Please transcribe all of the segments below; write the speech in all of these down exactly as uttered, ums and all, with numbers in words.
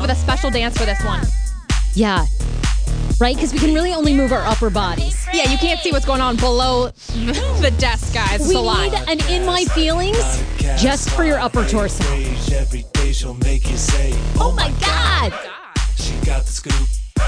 up with a special dance for this one. Yeah. Right? Because we can really only move our upper bodies. Yeah, you can't see what's going on below the desk, guys. It's we a lot. need an In My Feelings just for your upper torso. Oh my God! She got the scoop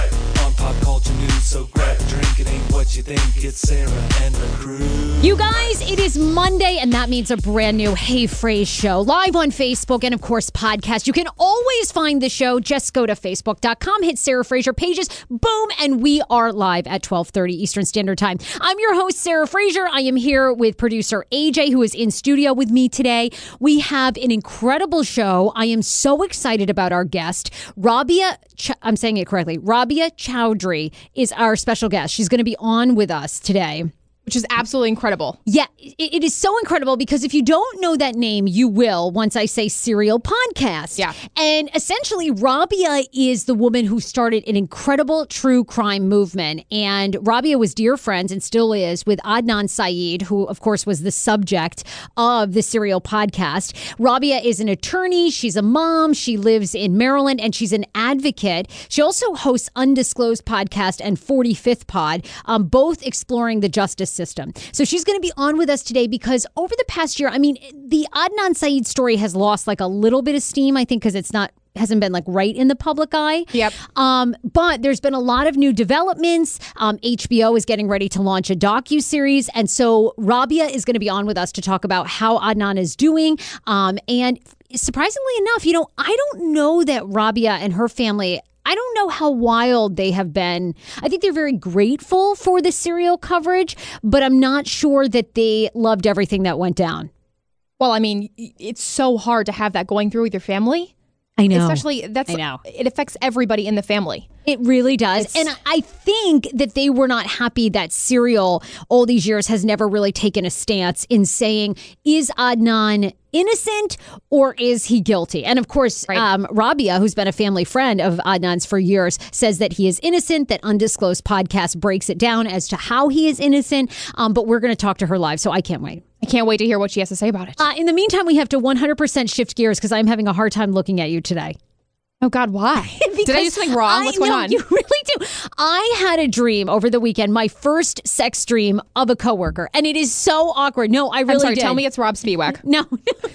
on pop culture news, so grab a drink. It ain't what you think. It's Sarah and the crew. You guys, it is Monday, and that means a brand new Hey Frase show live on Facebook and, of course, podcast. You can always find the show. Just go to facebook dot com, hit Sarah Fraser pages, boom, and we are live at twelve thirty Eastern Standard Time. I'm your host, Sarah Fraser. I am here with producer A J, who is in studio with me today. We have an incredible show. I am so excited about our guest. Rabia, Ch- I'm saying it correctly, Rabia Chaudhry is our special guest. She's going to be on with us today. Which is absolutely incredible. Yeah, it, it is so incredible because if you don't know that name, you will once I say Serial Podcast. Yeah. And essentially, Rabia is the woman who started an incredible true crime movement. And Rabia was dear friends and still is with Adnan Syed, who, of course, was the subject of the Serial Podcast. Rabia is an attorney. She's a mom. She lives in Maryland and she's an advocate. She also hosts Undisclosed Podcast and forty-fifth Pod, um, both exploring the justice system. So she's going to be on with us today because over the past year, I mean, the Adnan Syed story has lost like a little bit of steam, I think, because it's not hasn't been like right in the public eye. Yep. Um, but there's been a lot of new developments. Um, H B O is getting ready to launch a docuseries. And so Rabia is going to be on with us to talk about how Adnan is doing. Um, and surprisingly enough, you know, I don't know that Rabia and her family, I don't know how wild they have been. I think they're very grateful for the serial coverage, but I'm not sure that they loved everything that went down. Well, I mean, it's so hard to have that going through with your family. I know. Especially, that's, I know. It affects everybody in the family. It really does. It's, and I think that they were not happy that Serial all these years has never really taken a stance in saying, is Adnan innocent or is he guilty? And of course, right. um, Rabia, who's been a family friend of Adnan's for years, says that he is innocent, that Undisclosed Podcast breaks it down as to how he is innocent. Um, but we're going to talk to her live, so I can't wait. I can't wait to hear what she has to say about it. Uh, in the meantime, we have to one hundred percent shift gears because I'm having a hard time looking at you today. Oh, God, why? Did I do something wrong? I, What's going no, on? You really do. I had a dream over the weekend, my first sex dream of a coworker, and it is so awkward. No, I really I'm sorry, did. tell me it's Rob Spiewak. No.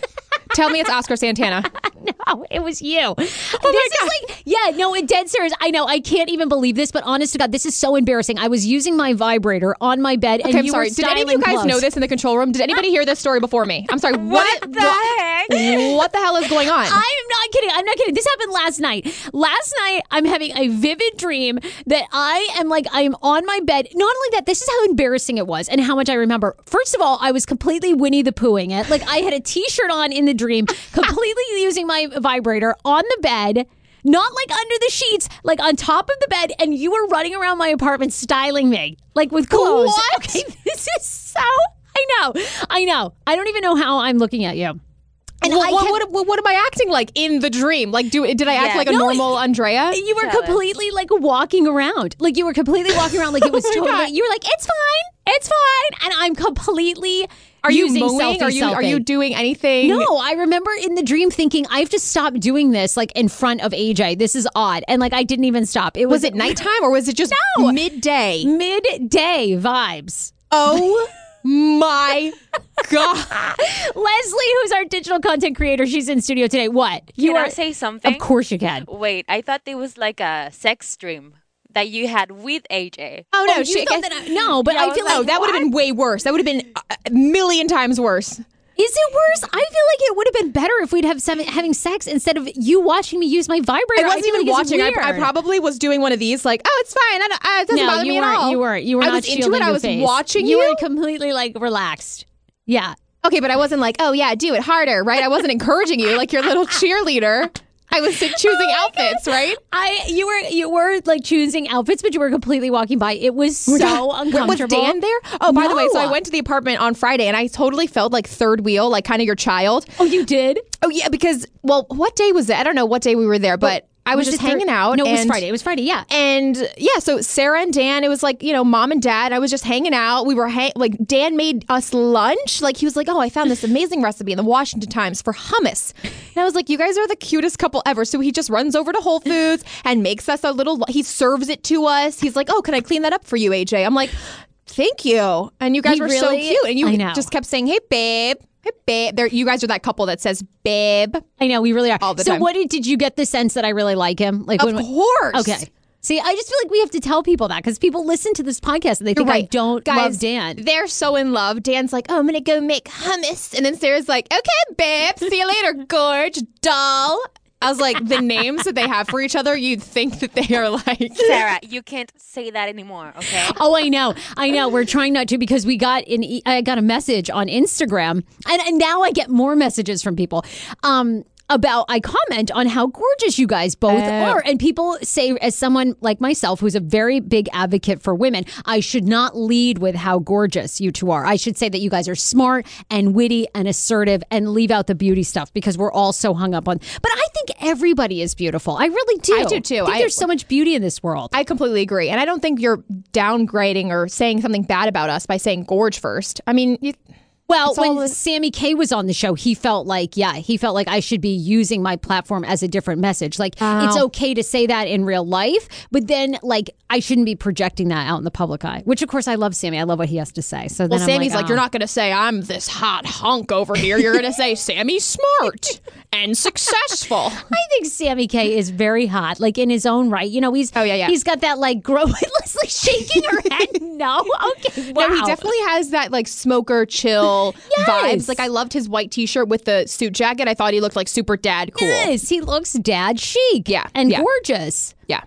Tell me it's Oscar Santana. No, it was you. Oh my this God. is like, yeah, no, it dead serious. I know, I can't even believe this, but honest to God, this is so embarrassing. I was using my vibrator on my bed, and Okay, I'm you sorry. were Did any of you guys close. know this in the control room? Did anybody hear this story before me? I'm sorry. What, What the what, heck? What the hell is going on? I am not kidding. I'm not kidding. This happened last night. Last night, I'm having a vivid dream that I am like, I am on my bed. Not only that, this is how embarrassing it was and how much I remember. First of all, I was completely Winnie the Poohing it. Like, I had a t-shirt on in the dream, completely using my vibrator on the bed, not like under the sheets, like on top of the bed, and you were running around my apartment styling me, like with clothes. What? Okay, this is so, I know, I know. I don't even know how I'm looking at you. And what, I what, kept, what, what am I acting like in the dream? Like, do did I act Yeah. like a No, normal Andrea? You were Tell us. completely like walking around. Like you were completely walking around like it was Oh my totally, God. you were like, it's fine, it's fine. And I'm completely Are you using mooing? selfie Are you are selfie. you doing anything? No, I remember in the dream thinking, I have to stop doing this like in front of A J. This is odd. And like I didn't even stop. It was, Was it nighttime or was it just No. midday? midday vibes. Oh my God. Leslie, who's our digital content creator, she's in studio today. What? You Can are I say something? Of course you can. Wait, I thought there was like a sex stream that you had with A J. Oh no, Oh, you she, thought that I, no, but Yeah, I I was feel like, like oh, that would have been way worse. That would have been a million times worse. Is it worse? I feel like it would have been better if we'd have seven, having sex instead of you watching me use my vibrator. I wasn't feel even like it's watching. I, I weird. probably was doing one of these, like, oh, it's fine. I don't, uh, it doesn't no, bother you me weren't. at all. You weren't. You were I not was into shielding it. I your was face. watching you. you. were completely like relaxed. Yeah. Okay, but I wasn't like, oh yeah, do it harder, right? I wasn't encouraging you like your little cheerleader. I was choosing Oh outfits, right? I you were you were like choosing outfits, but you were completely walking by. It was so uncomfortable. Was Dan there? Oh, by the way, so No. I went to the apartment on Friday and I totally felt like third wheel, like kind of your child. Oh, you did? Oh yeah, because well, what day was it? I don't know what day we were there, but I was, Was just it Thur- hanging out. No, it was and- Friday. It was Friday, yeah. And yeah, so Sarah and Dan, it was like, you know, mom and dad. I was just hanging out. We were hang- like, Dan made us lunch. Like, he was like, oh, I found this amazing recipe in the Washington Times for hummus. And I was like, you guys are the cutest couple ever. So he just runs over to Whole Foods and makes us a little, he serves it to us. He's like, oh, can I clean that up for you, A J? I'm like, thank you. And you guys He were so really- cute. And you I know. just kept saying, hey, babe. Hey, babe. There, you guys are that couple that says, babe. I know, we really are. All the so time. what did, did you get the sense that I really like him? Like, Of when, course. Okay. See, I just feel like we have to tell people that because people listen to this podcast and they You're think I right. don't Guys, love Dan. They're so in love. Dan's like, oh, I'm going to go make hummus. And then Sarah's like, okay, babe. See you later, gorge, doll. I was like, the names that they have for each other, you'd think that they are like... Sarah, you can't say that anymore, okay? Oh, I know. I know. We're trying not to because we got in. E- I got a message on Instagram, and, and now I get more messages from people. Um, about I comment on how gorgeous you guys both Oh. are, and people say, as someone like myself who's a very big advocate for women, I should not lead with how gorgeous you two are. I should say that you guys are smart and witty and assertive, and leave out the beauty stuff because we're all so hung up on. But I think everybody is beautiful. I really do. I do, too. I think I- there's so much beauty in this world. I completely agree. And I don't think you're downgrading or saying something bad about us by saying gorge first. I mean... You, Well, It's all when this- Sammy K was on the show, he felt like, yeah, he felt like I should be using my platform as a different message. Like, Oh. it's okay to say that in real life, but then, like, I shouldn't be projecting that out in the public eye, which, of course, I love Sammy. I love what he has to say. So then well, I'm Sammy's like, like, you're oh. not going to say, I'm this hot hunk over here. You're going to say, Sammy's smart and successful. I think Sammy K is very hot, like in his own right. You know, he's Oh, yeah, yeah. he's got that like grow. Leslie shaking her head. No, okay, wow. No, he definitely has that like smoker chill Yes. vibes. Like I loved his white t-shirt with the suit jacket. I thought he looked like super dad cool. Yes, he looks dad chic. Yeah, and yeah. gorgeous. Yeah.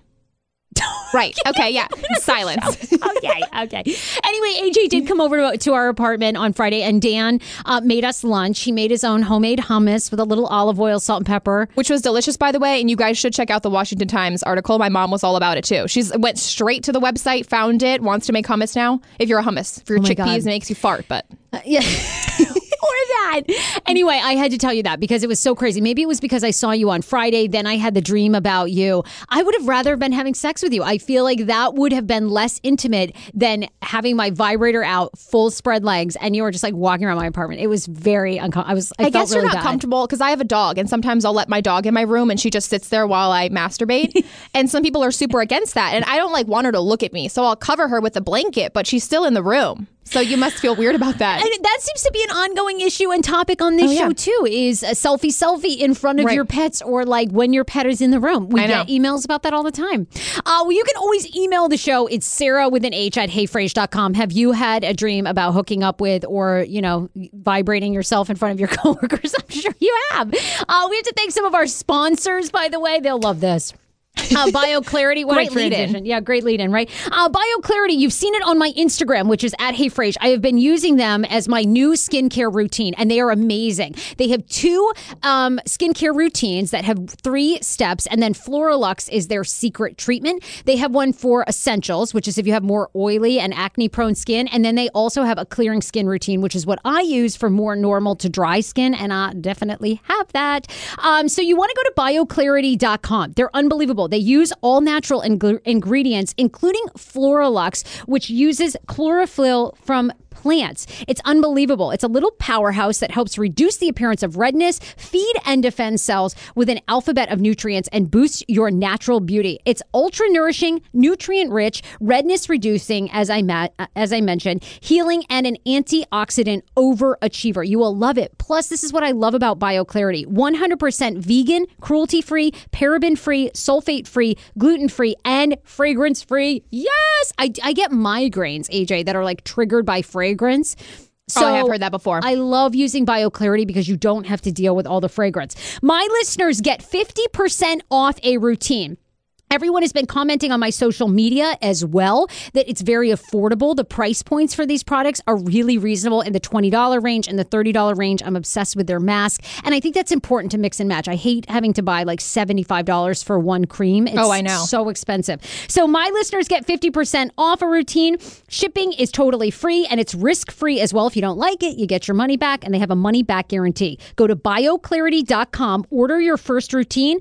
Right. Okay. Yeah. Silence. okay, okay. Anyway, A J did come over to, to our apartment on Friday, and Dan uh, made us lunch. He made his own homemade hummus with a little olive oil, salt, and pepper. Which was delicious, by the way. And you guys should check out the Washington Times article. My mom was all about it too. She's went straight to the website, found it, wants to make hummus now. If you're a hummus, for your Oh my chickpeas, God. it makes you fart. But Uh, yeah. Or that. Anyway, I had to tell you that because it was so crazy. Maybe it was because I saw you on Friday. Then I had the dream about you. I would have rather been having sex with you. I feel like that would have been less intimate than having my vibrator out, full spread legs, and you were just like walking around my apartment. It was very uncomfortable. I was. I, I, felt guess you're really not bad. comfortable because I have a dog, and sometimes I'll let my dog in my room, and she just sits there while I masturbate. And some people are super against that, and I don't like want her to look at me, so I'll cover her with a blanket, but she's still in the room. So you must feel weird about that. And that seems to be an ongoing issue and topic on this Oh, yeah. show too. Is a selfie selfie in front of Right. your pets, or like when your pet is in the room. We I get know. emails about that all the time. Uh, well, you can always email the show. It's Sarah with an H at heyfrage dot com. Have you had a dream about hooking up with, or you know, vibrating yourself in front of your coworkers? I'm sure you have. Uh, we have to thank some of our sponsors, by the way. They'll love this. Uh, BioClarity, what Great a lead-in. transition. Yeah, great lead in, right? Uh, BioClarity, you've seen it on my Instagram, which is at HeyFrage. I have been using them as my new skincare routine, and they are amazing. They have two um, skincare routines that have three steps, and then Floralux is their secret treatment. They have one for essentials, which is if you have more oily and acne-prone skin, and then they also have a clearing skin routine, which is what I use for more normal to dry skin, and I definitely have that. Um, so you want to go to bio clarity dot com. They're unbelievable. They use all natural ing- ingredients, including Floralux, which uses chlorophyll from plants. It's unbelievable. It's a little powerhouse that helps reduce the appearance of redness, feed and defend cells with an alphabet of nutrients, and boost your natural beauty. It's ultra nourishing, nutrient rich, redness reducing, as I ma- as I mentioned, healing, and an antioxidant overachiever. You will love it. Plus, this is what I love about BioClarity: one hundred percent vegan, cruelty free, paraben free, sulfate free, gluten free, and fragrance free. Yes, I, I get migraines, A J, that are like triggered by fragrance. So Oh, I have heard that before. I love using BioClarity because you don't have to deal with all the fragrance. My listeners get fifty percent off a routine. Everyone has been commenting on my social media as well that it's very affordable. The price points for these products are really reasonable in the twenty dollars range and the thirty dollars range. I'm obsessed with their mask. And I think that's important to mix and match. I hate having to buy like seventy-five dollars for one cream. It's Oh, I know. so expensive. So my listeners get fifty percent off a routine. Shipping is totally free and it's risk-free as well. If you don't like it, you get your money back, and they have a money-back guarantee. Go to bio clarity dot com, order your first routine.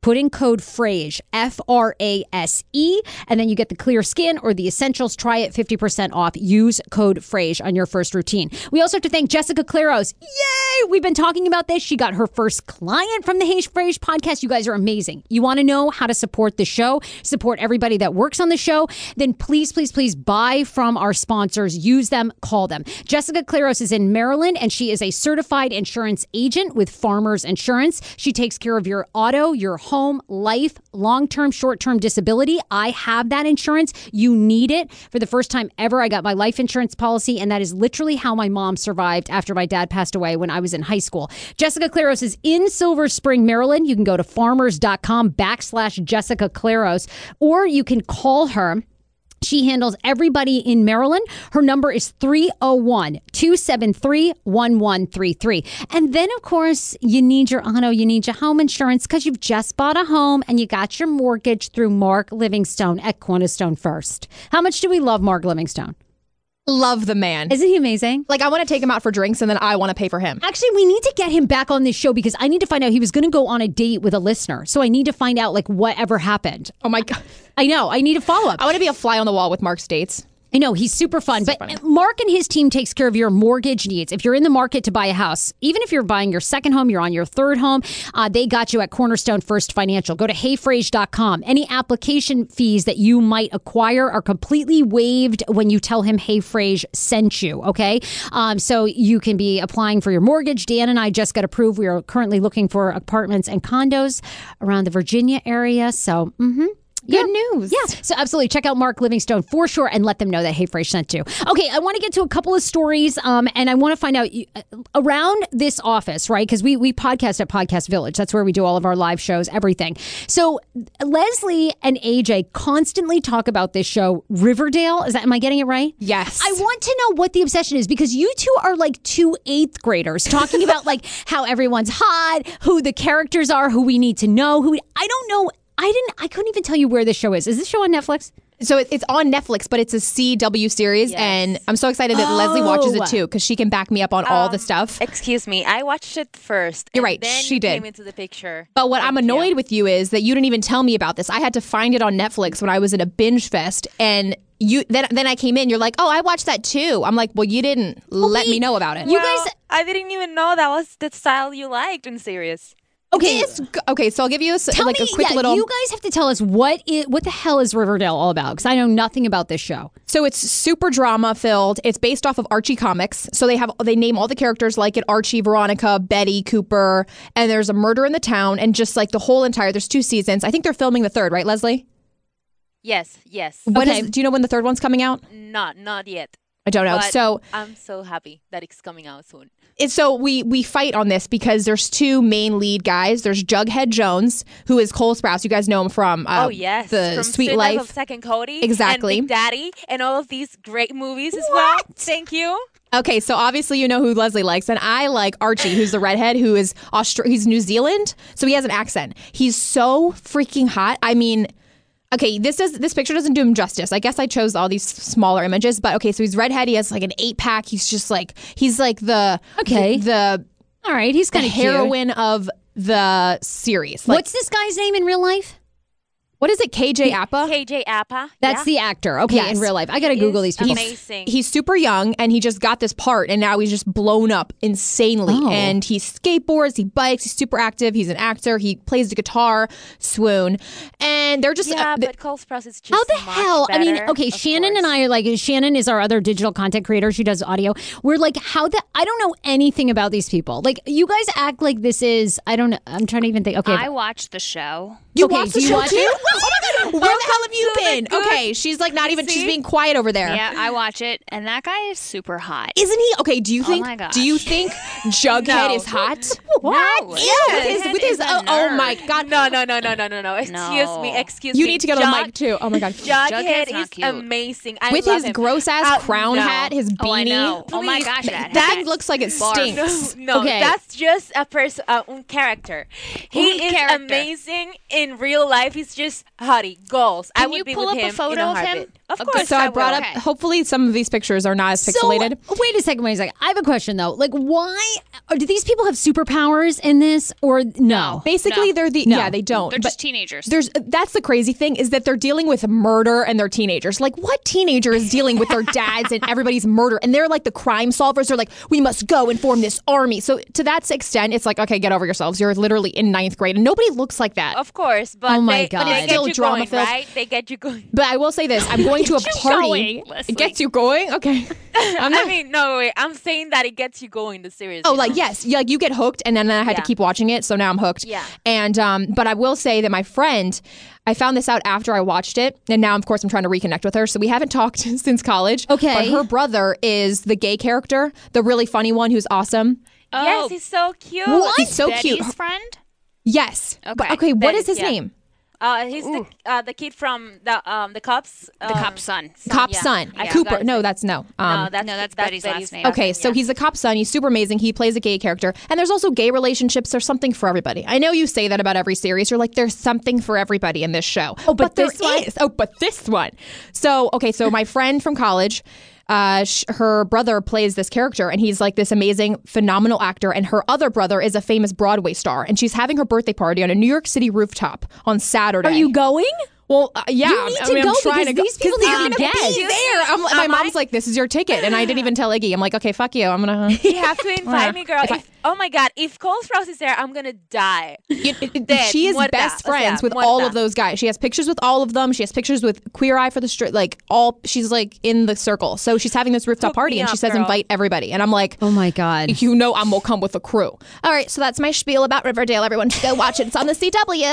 Put in code FRASE, F R A S E, and then you get the clear skin or the essentials. Try it fifty percent off. Use code FRASE on your first routine. We also have to thank Jessica Claros. Yay! We've been talking about this. She got her first client from the Hey Frase podcast. You guys are amazing. You want to know how to support the show, support everybody that works on the show, then please, please, please buy from our sponsors. Use them, call them. Jessica Claros is in Maryland, and she is a certified insurance agent with Farmers Insurance. She takes care of your auto, your home, life, long-term, short-term disability. I have that insurance. You need it. For the first time ever, I got my life insurance policy, and that is literally how my mom survived after my dad passed away when I was in high school. Jessica Claros is in Silver Spring, Maryland. You can go to farmers.com backslash Jessica Claros, or you can call her. She handles everybody in Maryland. Her number is three oh one, two seven three, one one three three. And then, of course, you need your auto, you need your home insurance because you've just bought a home and you got your mortgage through Mark Livingstone at Cornerstone First. How much do we love Mark Livingstone? Love the man. Isn't he amazing? Like, I want to take him out for drinks and then I want to pay for him. Actually, we need to get him back on this show because I need to find out. He was going to go on a date with a listener. So I need to find out, like, whatever happened. Oh, my God. I know. I need a follow-up. I want to be a fly on the wall with Mark's dates. I know, he's super fun. So but funny. Mark and his team takes care of your mortgage needs. If you're in the market to buy a house, even if you're buying your second home, you're on your third home, uh, they got you at Cornerstone First Financial. Go to hey frase dot com. Any application fees that you might acquire are completely waived when you tell him Hey Frase sent you, okay? Um, so you can be applying for your mortgage. Dan and I just got approved. We are currently looking for apartments and condos around the Virginia area. So, mm-hmm. Good news. Yeah. So absolutely. Check out Mark Livingstone for sure and let them know that Hey Frase sent you. Okay. I want to get to a couple of stories um, and I want to find out uh, around this office, right? Because we, we podcast at Podcast Village. That's where we do all of our live shows, everything. So Leslie and A J constantly talk about this show, Riverdale. Is that, am I getting it right? Yes. I want to know what the obsession is because you two are like two eighth graders talking about like how everyone's hot, who the characters are, who we need to know, who I don't know. I didn't. I couldn't even tell you where this show is. Is this show on Netflix? So it, it's on Netflix, but it's a C W series, Yes. and I'm so excited that Oh. Leslie watches it too because she can back me up on all the Um, stuff. Excuse me, I watched it first. You're and right, Then she you did. Came into the picture. But what I'm Thank you. annoyed with you is that you didn't even tell me about this. I had to find it on Netflix when I was in a binge fest, and you then then I came in. You're like, oh, I watched that too. I'm like, well, you didn't let me know about it. You Well, guys- I didn't even know that was the style you liked in series. Okay. It's g- okay, so I'll give you a, s- Tell like me, a quick yeah, little. you guys have to tell us what is, what the hell is Riverdale all about? Because I know nothing about this show. So it's super drama filled. It's based off of Archie comics. So they have they name all the characters like it: Archie, Veronica, Betty, Cooper, and there's a murder in the town, and just like the whole entire. There's two seasons. I think they're filming the third, right, Leslie? Yes, yes. When Okay. is- do you know when the third one's coming out? Not, not yet. I don't know. But So I'm so happy that it's coming out soon. it's so we we fight on this because there's two main lead guys. There's Jughead Jones, who is Cole Sprouse. You guys know him from uh, oh yes, the from Sweet Sweet Life. of Second Cody, Exactly. and Big Daddy, and all of these great movies as well. Thank you. Okay, so obviously you know who Leslie likes, and I like Archie, who's the redhead, who is Austra- he's New Zealand, so he has an accent. He's so freaking hot. I mean, okay, this does this picture doesn't do him justice. I guess I chose all these smaller images, but okay, so he's redhead. He has like an eight pack. He's just like he's like the Okay. the, the, All right, he's the kind of heroine of the series. Like, What's this guy's name in real life? what is it? K J Appa. K J Appa. That's yeah. the actor. Okay, Yes. in real life. I got to Google these people. Amazing. He's super young and he just got this part and now he's just blown up insanely. Oh. And he skateboards, he bikes, he's super active. He's an actor. He plays the guitar, swoon. And they're just yeah, uh, th- but Cole Sprouse is just How the much hell? I mean, better, okay, of Shannon and course. I are like, Shannon is our other digital content creator. She does audio. We're like, how the, I don't know anything about these people. Like, you guys act like this is, I don't know. I'm trying to even think. Okay. I watched the show. you okay, watch the do you show watch too? it? Oh my God. Where the hell have you to the been? good- Okay, she's like not even, she's See? being quiet over there. Yeah, I watch it, and that guy is super hot. Isn't he? Okay, do you Oh think, my gosh. do you think Jughead No. is hot? What? Ew, with his, with his, is a oh, oh my nerd. God. No, no, no, no, no, no, no. Excuse No. me. Excuse You me. need to get on the Jug- mic too. Oh my God. Jughead Jughead's is not cute. amazing. I With love his him. gross ass Uh, crown no. hat, his beanie. Oh, I know. Oh my Please. gosh, that That hat. looks like it Barf. stinks. No, Okay. that's just a person, uh, un character. He Un is character. amazing in real life. He's just hottie goals. I Can would you be pull with up a him photo in a of him? heartbeat. Of Uh, course, So I I brought will. up. Okay. Hopefully, some of these pictures are not as pixelated. So, wait a second, wait a second. I have a question though. Like, why or do these people have superpowers in this, or no? Basically, No. they're the No. yeah they don't. They're but just teenagers. There's that's the crazy thing is that they're dealing with murder and they're teenagers. Like, what teenager is dealing with their dads and everybody's murder? And they're like the crime solvers. They're like, we must go and form this army. So to that extent, it's like, okay, get over yourselves. You're literally in ninth grade, and nobody looks like that. Of course, but Oh my they, God. but they Still get you drama going, filled. right? They get you going. But I will say this: I'm going to a party. going, Leslie. It gets you going. Okay. I'm not. I mean, no, wait. I'm saying that it gets you going. The series. Oh, you like know? yes, yeah, like you get hooked, and then I had to Yeah. keep watching it, so now I'm hooked. Yeah. And um, but I will say that my friend, I found this out after I watched it, and now of course I'm trying to reconnect with her. So we haven't talked since college. Okay. But her brother is the gay character, the really funny one who's awesome. oh, Yes, he's so cute. What? He's so Betty's cute. friend? Yes. Okay. But, okay. What That is is- his yeah. name? Uh, he's the uh, the kid from the um the cops. Um, The cop's son. Cop's yeah. son. I Cooper. forgot No, his- that's no. Um, no, that's no, that's Betty's last name. Okay, so yeah. he's a cop's son. He's super amazing. He plays a gay character. And there's also gay relationships. There's something for everybody. I know you say that about every series. You're like, there's something for everybody in this show. Oh, but there this one? is. Oh, but this one. So, okay, so my friend from college, uh, sh- her brother plays this character, and he's like this amazing, phenomenal actor. And her other brother is a famous Broadway star. And she's having her birthday party on a New York City rooftop on Saturday. Are you going? Well, uh, yeah. You need I to mean, go I'm trying because to go. these people 'Cause need I'm to gonna be be guests. there. I'm, my Am mom's I? like, "This is your ticket," and I didn't even tell Iggy. I'm like, "Okay, fuck you. I'm gonna." You have to invite me, girl. If I- If, oh my God, if Cole Sprouse is there, I'm gonna die. You- it- Dead, she is muerta, best o sea, friends with muerta. all of those guys. She has pictures with all of them. She has pictures with Queer Eye for the Street. Like all, she's like in the circle. So she's having this rooftop Hook party, me and she up, says, girl. "Invite everybody." And I'm like, Oh my God. "You know, I'm gonna come with a crew." All right, so that's my spiel about Riverdale. Everyone should go watch it. It's on the C W.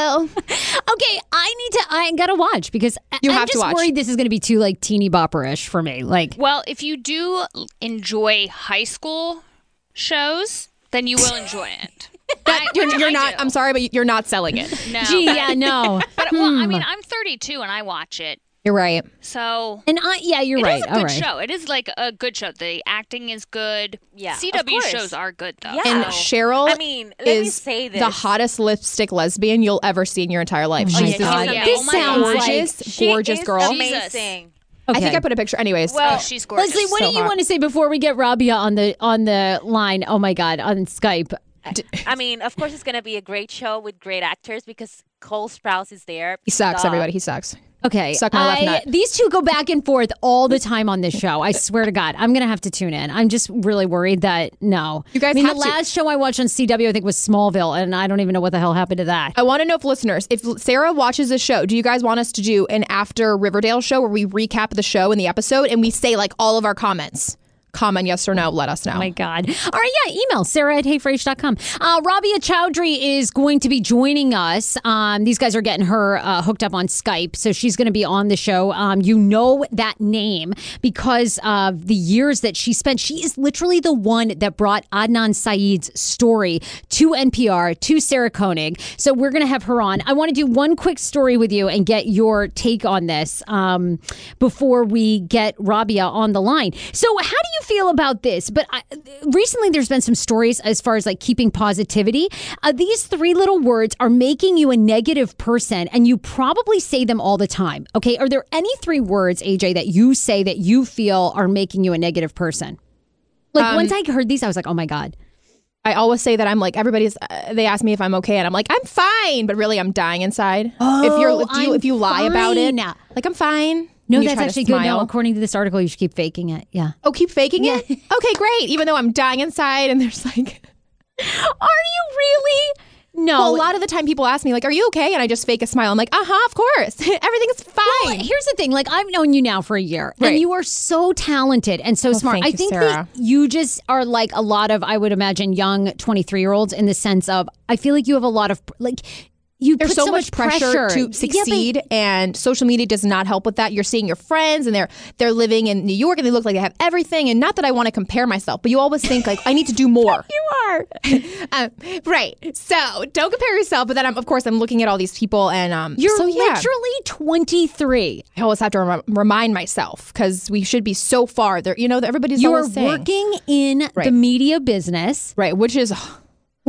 Okay, I need to. I gotta watch because I- You I'm have to just watch. worried this is going to be too like teeny bopperish for me. Like, Well, if you do enjoy high school shows, then you will enjoy it. I, You're, which you're I not. do. I'm sorry, but you're not selling it. No. gee, yeah, no. But well, I mean, I'm thirty-two and I watch it, You're right. so And I, yeah, you're it right. is a All good right. show. It is like a good show. The acting is good. Yeah, C of W course. shows are good though. Yeah. And Oh. Cheryl I mean, let me is say this. the hottest lipstick lesbian you'll ever see in your entire life. Oh She's my this, God. yeah. This Oh my sounds God. gorgeous, She gorgeous is girl. amazing. I think Okay. I put a picture. Anyways, Well, Oh, she's gorgeous. Leslie, what So do you hot. want to say before we get Rabia on the on the line? Oh my God, on Skype. I mean, of course, it's gonna be a great show with great actors because Cole Sprouse is there. he sucks. Duh. Everybody, he sucks. Okay, Suck my left I- nut. these two go back and forth all the time on this show. I swear to God, I'm gonna have to tune in. I'm just really worried that no. You guys I mean, have the to. last show I watched on C W, I think, was Smallville, and I don't even know what the hell happened to that. I want to know if listeners, if Sarah watches this show, do you guys want us to do an after Riverdale show where we recap the show in the episode and we say like all of our comments? Comment yes or no. Let us know. Oh my God. All right, yeah, email Sarah at hey frase dot com. Uh, Rabia Chowdhury is going to be joining us. Um, these guys are getting her uh, hooked up on Skype, so she's going to be on the show. Um, you know that name because of the years that she spent. She is literally the one that brought Adnan Syed's story to N P R, to Sarah Koenig. So we're going to have her on. I want to do one quick story with you and get your take on this um, before we get Rabia on the line. So how do you feel about this? But I, recently there's been some stories as far as like keeping positivity. Uh, these three little words are making you a negative person, and you probably say them all the time. Okay, are there any three words, A J, that you say that you feel are making you a negative person? Like Um, once I heard these, I was like, oh my God. I always say that I'm like everybody's. Uh, they ask me if I'm okay, and I'm like I'm fine, but really I'm dying inside. if you're if you I'm if you lie about it, fine. like I'm fine. No, and you that's try to actually good. No, smile. according to this article, you should keep faking it. Yeah. Oh, keep faking it. Okay, great. Even though I'm dying inside, and there's like. Are you really? No. Well, a lot of the time people ask me like, "Are you okay?" And I just fake a smile. I'm like, "Uh huh, of course, everything's fine." Well, here's the thing. Like, I've known you now for a year, Right. and you are so talented and so smart. thank I you, think Sarah. that you just are like a lot of, I would imagine, young twenty-three year olds in the sense of, I feel like you have a lot of, like, you There's put so, so much pressure, to Yeah, but- succeed, and social media does not help with that. You're seeing your friends, and they're they're living in New York, and they look like they have everything. And not that I want to compare myself, but you always think like I need to do more. you are. um, right. So don't compare yourself. But then, I'm, of course, I'm looking at all these people, and um, You're so, yeah, literally twenty-three. I always have to rem- remind myself because we should be so far there. You know, everybody's You are always saying, working in the Right. media business, right, which is which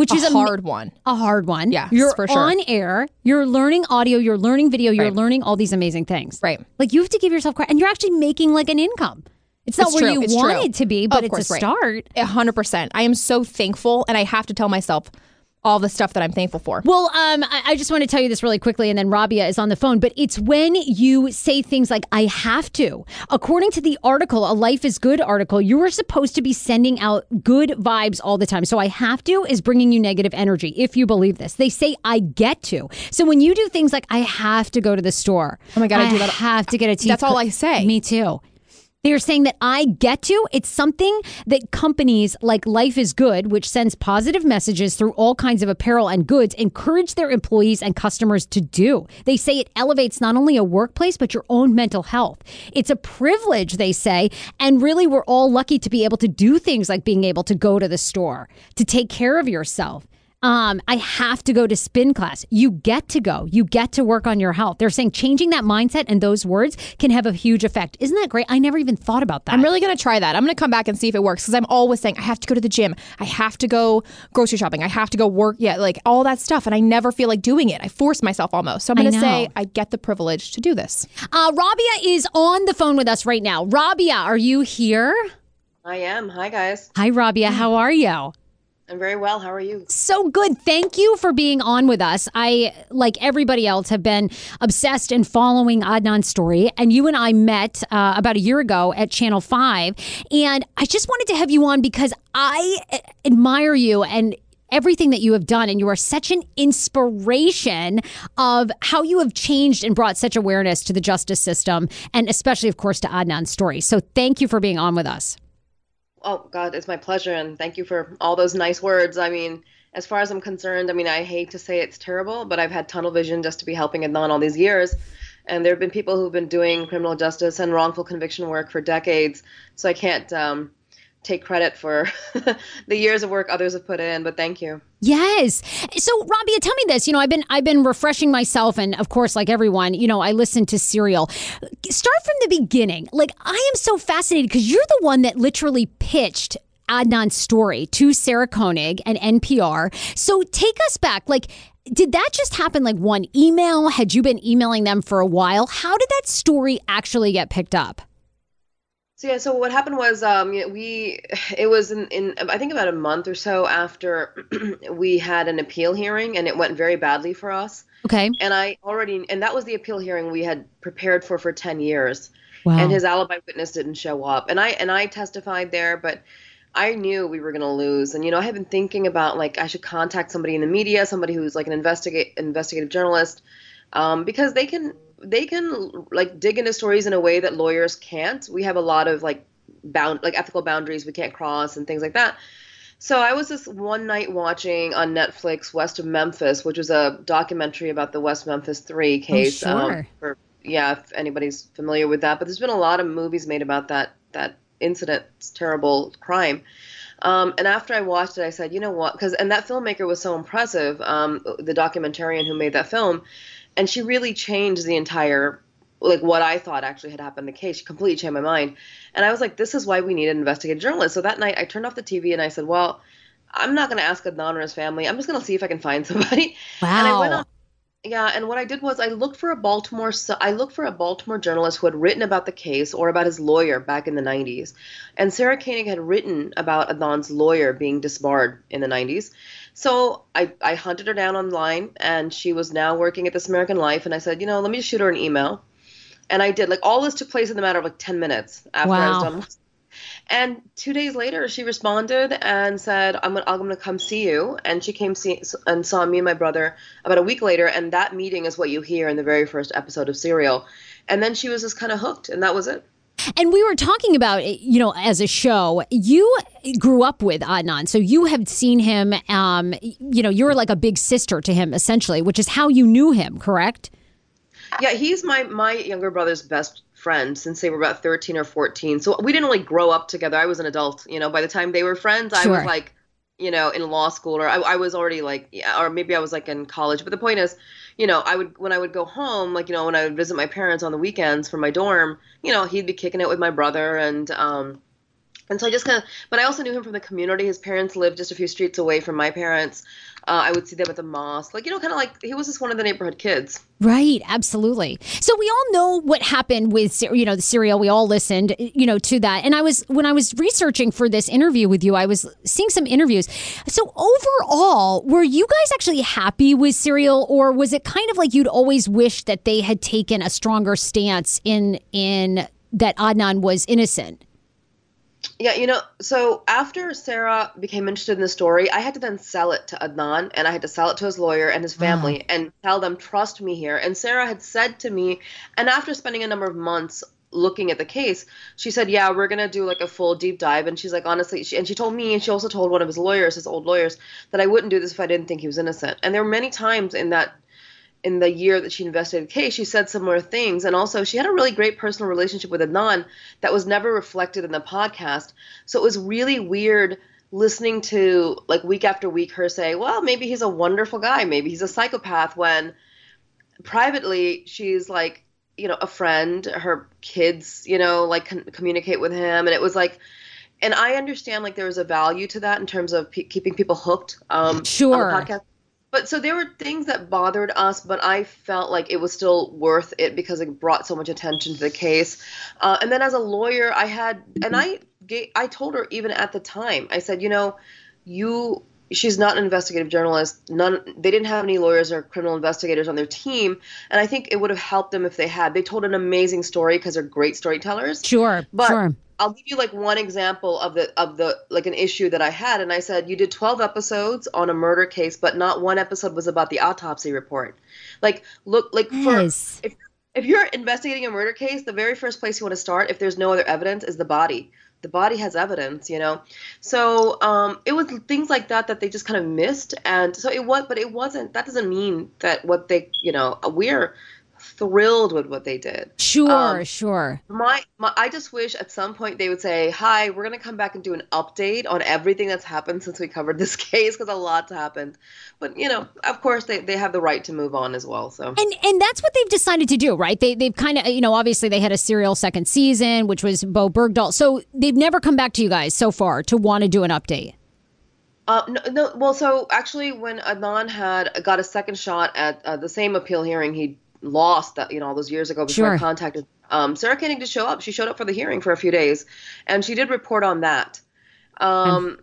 which a is a hard one. A hard one. Yeah, you're for sure. on air. You're learning audio. You're learning video. You're Right. learning all these amazing things. Right. Like you have to give yourself credit, and you're actually making like an income. It's not It's where true. you It's want true. it to be, but Of it's course, a right. start. A hundred percent. I am so thankful, and I have to tell myself all the stuff that I'm thankful for. Well, um, I, I just want to tell you this really quickly, and then Rabia is on the phone, but it's when you say things like, I have to. According to the article, a Life is Good article, you are supposed to be sending out good vibes all the time. So I have to is bringing you negative energy, if you believe this. They say, I get to. So when you do things like, I have to go to the store. Oh my God, I do that. have to get a teeth. That's all cl- I say. Me too. They're saying that I get to. It's something that companies like Life is Good, which sends positive messages through all kinds of apparel and goods, encourage their employees and customers to do. They say it elevates not only a workplace, but your own mental health. It's a privilege, they say. And really, we're all lucky to be able to do things like being able to go to the store, to take care of yourself. Um, I have to go to spin class. You get to go. You get to work on your health. They're saying changing that mindset and those words can have a huge effect. Isn't that great? I never even thought about that. I'm really going to try that. I'm going to come back and see if it works because I'm always saying I have to go to the gym. I have to go grocery shopping. I have to go work. Yeah, like all that stuff. And I never feel like doing it. I force myself almost. So I'm I going to know. say I get the privilege to do this. Uh, Rabia is on the phone with us right now. Rabia, are you here? I am. Hi, guys. Hi, Rabia. How are you? I'm very well. How are you? So good. Thank you for being on with us. I, like everybody else, have been obsessed and following Adnan's story. And you and I met uh, about a year ago at Channel five. And I just wanted to have you on because I uh, admire you and everything that you have done. And you are such an inspiration of how you have changed and brought such awareness to the justice system. And especially, of course, to Adnan's story. So thank you for being on with us. Oh, God, it's my pleasure. And thank you for all those nice words. I mean, as far as I'm concerned, I mean, I hate to say it's terrible, but I've had tunnel vision just to be helping Adnan all these years. And there have been people who've been doing criminal justice and wrongful conviction work for decades. So I can't um, take credit for the years of work others have put in, but thank you. Yes. So, Rabia, tell me this. You know, I've been I've been refreshing myself, and of course, like everyone, you know, I listen to Serial. Start from the beginning. Like, I am so fascinated because you're the one that literally pitched Adnan's story to Sarah Koenig and N P R. So, take us back. Like, did that just happen? Like one email? Had you been emailing them for a while? How did that story actually get picked up? So yeah, so what happened was um, you know, we, it was in, in, I think about a month or so after we had an appeal hearing and it went very badly for us. Okay. And I already, and that was the appeal hearing we had prepared for for ten years. Wow. And his alibi witness didn't show up. And I, and I testified there, but I knew we were going to lose. And, you know, I had been thinking about like, I should contact somebody in the media, somebody who's like an investigate investigative journalist, um, because they can, they can like dig into stories in a way that lawyers can't. We have a lot of like bound, like ethical boundaries we can't cross and things like that. So I was this one night watching on Netflix West of Memphis, which was a documentary about the West Memphis Three case. Oh, sure. Um, for, yeah, if anybody's familiar with that. But there's been a lot of movies made about that that incident. It's terrible crime. Um, and after I watched it, I said, you know what? Because and that filmmaker was so impressive, um, the documentarian who made that film. And she really changed the entire, like what I thought actually had happened in the case. She completely changed my mind. And I was like, this is why we need an investigative journalist. So that night I turned off the T V and I said, well, I'm not going to ask Adnan or his family. I'm just going to see if I can find somebody. Wow. And I went on. Yeah. And what I did was I looked for a Baltimore, I looked for a Baltimore journalist who had written about the case or about his lawyer back in the nineties. And Sarah Koenig had written about Adnan's lawyer being disbarred in the nineties. So I, I hunted her down online and she was now working at This American Life. And I said, you know, let me just shoot her an email. And I did. Like all this took place in the matter of like ten minutes after I was Wow. done. And two days later, she responded and said, I'm gonna, I'm going to come see you. And she came see, and saw me and my brother about a week later. And that meeting is what you hear in the very first episode of Serial. And then she was just kind of hooked. And that was it. And we were talking about, you know, as a show, you grew up with Adnan. So you have seen him, um, you know, you were like a big sister to him, essentially, which is how you knew him, correct? Yeah, he's my, my younger brother's best friend since they were about thirteen or fourteen. So we didn't really grow up together. I was an adult, you know, by the time they were friends, I Sure. was like, you know, in law school or I, I was already like, yeah, or maybe I was like in college. But the point is, you know, I would, when I would go home, like, you know, when I would visit my parents on the weekends from my dorm, you know, he'd be kicking it with my brother and, um, And so I just kind of, but I also knew him from the community. His parents lived just a few streets away from my parents. Uh, I would see them at the mosque. Like, you know, kind of like he was just one of the neighborhood kids. Right, absolutely. So we all know what happened with, you know, the serial. We all listened, you know, to that. And I was, when I was researching for this interview with you, I was seeing some interviews. So overall, were you guys actually happy with Serial, or was it kind of like you'd always wished that they had taken a stronger stance in in that Adnan was innocent? Yeah, you know, so after Sarah became interested in the story, I had to then sell it to Adnan, and I had to sell it to his lawyer and his family and tell them, trust me here. And Sarah had said to me, and after spending a number of months looking at the case, she said, yeah, we're going to do like a full deep dive. And she's like, honestly, she, and she told me, and she also told one of his lawyers, his old lawyers, that I wouldn't do this if I didn't think he was innocent. And there were many times in that in the year that she investigated the case, she said similar things. And also she had a really great personal relationship with Adnan that was never reflected in the podcast. So it was really weird listening to, like, week after week her say, well, maybe he's a wonderful guy. Maybe he's a psychopath, when privately she's like, you know, a friend, her kids, you know, like con- communicate with him. And it was like, and I understand like there was a value to that in terms of pe- keeping people hooked um, Sure. on the podcast. But so there were things that bothered us, but I felt like it was still worth it because it brought so much attention to the case. Uh, and then as a lawyer, I had, and I gave, I told her even at the time, I said, you know, you, she's not an investigative journalist. None, they didn't have any lawyers or criminal investigators on their team. And I think it would have helped them if they had. They told an amazing story because they're great storytellers. Sure, But sure. I'll give you like one example of the of the like an issue that I had, and I said, you did twelve episodes on a murder case, but not one episode was about the autopsy report. Like, look, like for Yes. if if you're investigating a murder case, the very first place you want to start, if there's no other evidence, is the body. The body has evidence, you know. So um, it was things like that that they just kind of missed, and so it was, but it wasn't. That doesn't mean that what they, you know, we're thrilled with what they did. Sure, Um, sure. My, my, I just wish at some point they would say, hi, we're going to come back and do an update on everything that's happened since we covered this case, because a lot's happened. But, you know, of course, they, they have the right to move on as well. So. And and that's what they've decided to do, right? They, they've kind of, you know, obviously they had a Serial second season, which was Bo Bergdahl. So they've never come back to you guys so far to want to do an update. Uh, no, no, well, so actually when Adnan had got a second shot at uh, the same appeal hearing he lost, that, you know, all those years ago before Sure. I contacted um, Sarah Koenig to show up. She showed up for the hearing for a few days, and she did report on that. Um,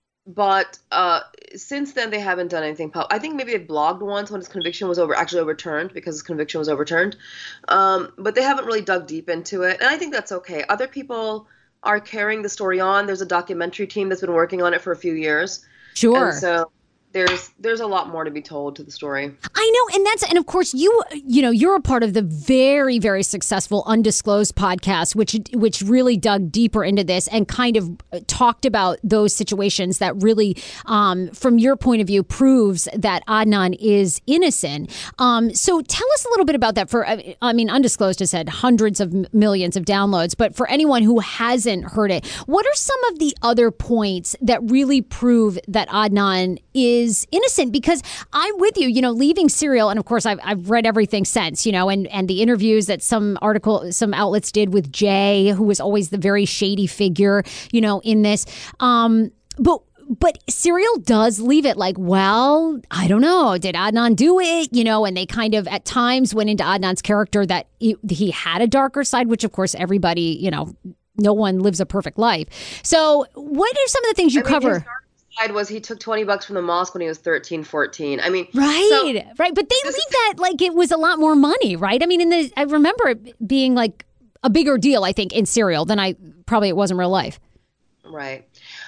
but uh, since then, they haven't done anything. Pub- I think maybe they blogged once when his conviction was over, actually overturned, because his conviction was overturned. Um, but they haven't really dug deep into it, and I think that's okay. Other people are carrying the story on. There's a documentary team that's been working on it for a few years. Sure. And so there's there's a lot more to be told to the story. I know, and that's and of course you you know you're a part of the very very successful Undisclosed podcast, which which really dug deeper into this and kind of talked about those situations that really, um, from your point of view, proves that Adnan is innocent. Um, so tell us a little bit about that. For I mean, Undisclosed has had hundreds of millions of downloads, but for anyone who hasn't heard it, what are some of the other points that really prove that Adnan is is innocent? Because I'm with you, you know, leaving Serial, and of course I've, I've read everything since, you know, and, and the interviews that some article, some outlets did with Jay, who was always the very shady figure, you know, in this. Um, but But Serial does leave it like, well, I don't know. Did Adnan do it? You know, and they kind of at times went into Adnan's character that he, he had a darker side, which of course everybody, you know, no one lives a perfect life. So what are some of the things you I mean, cover? his dark side was he took twenty bucks from the mosque when he was thirteen, fourteen. I mean, Right, so, right. But they leave that like it was a lot more money, right? I mean, in the I remember it being like a bigger deal, I think, in Serial than I probably it was in real life. right.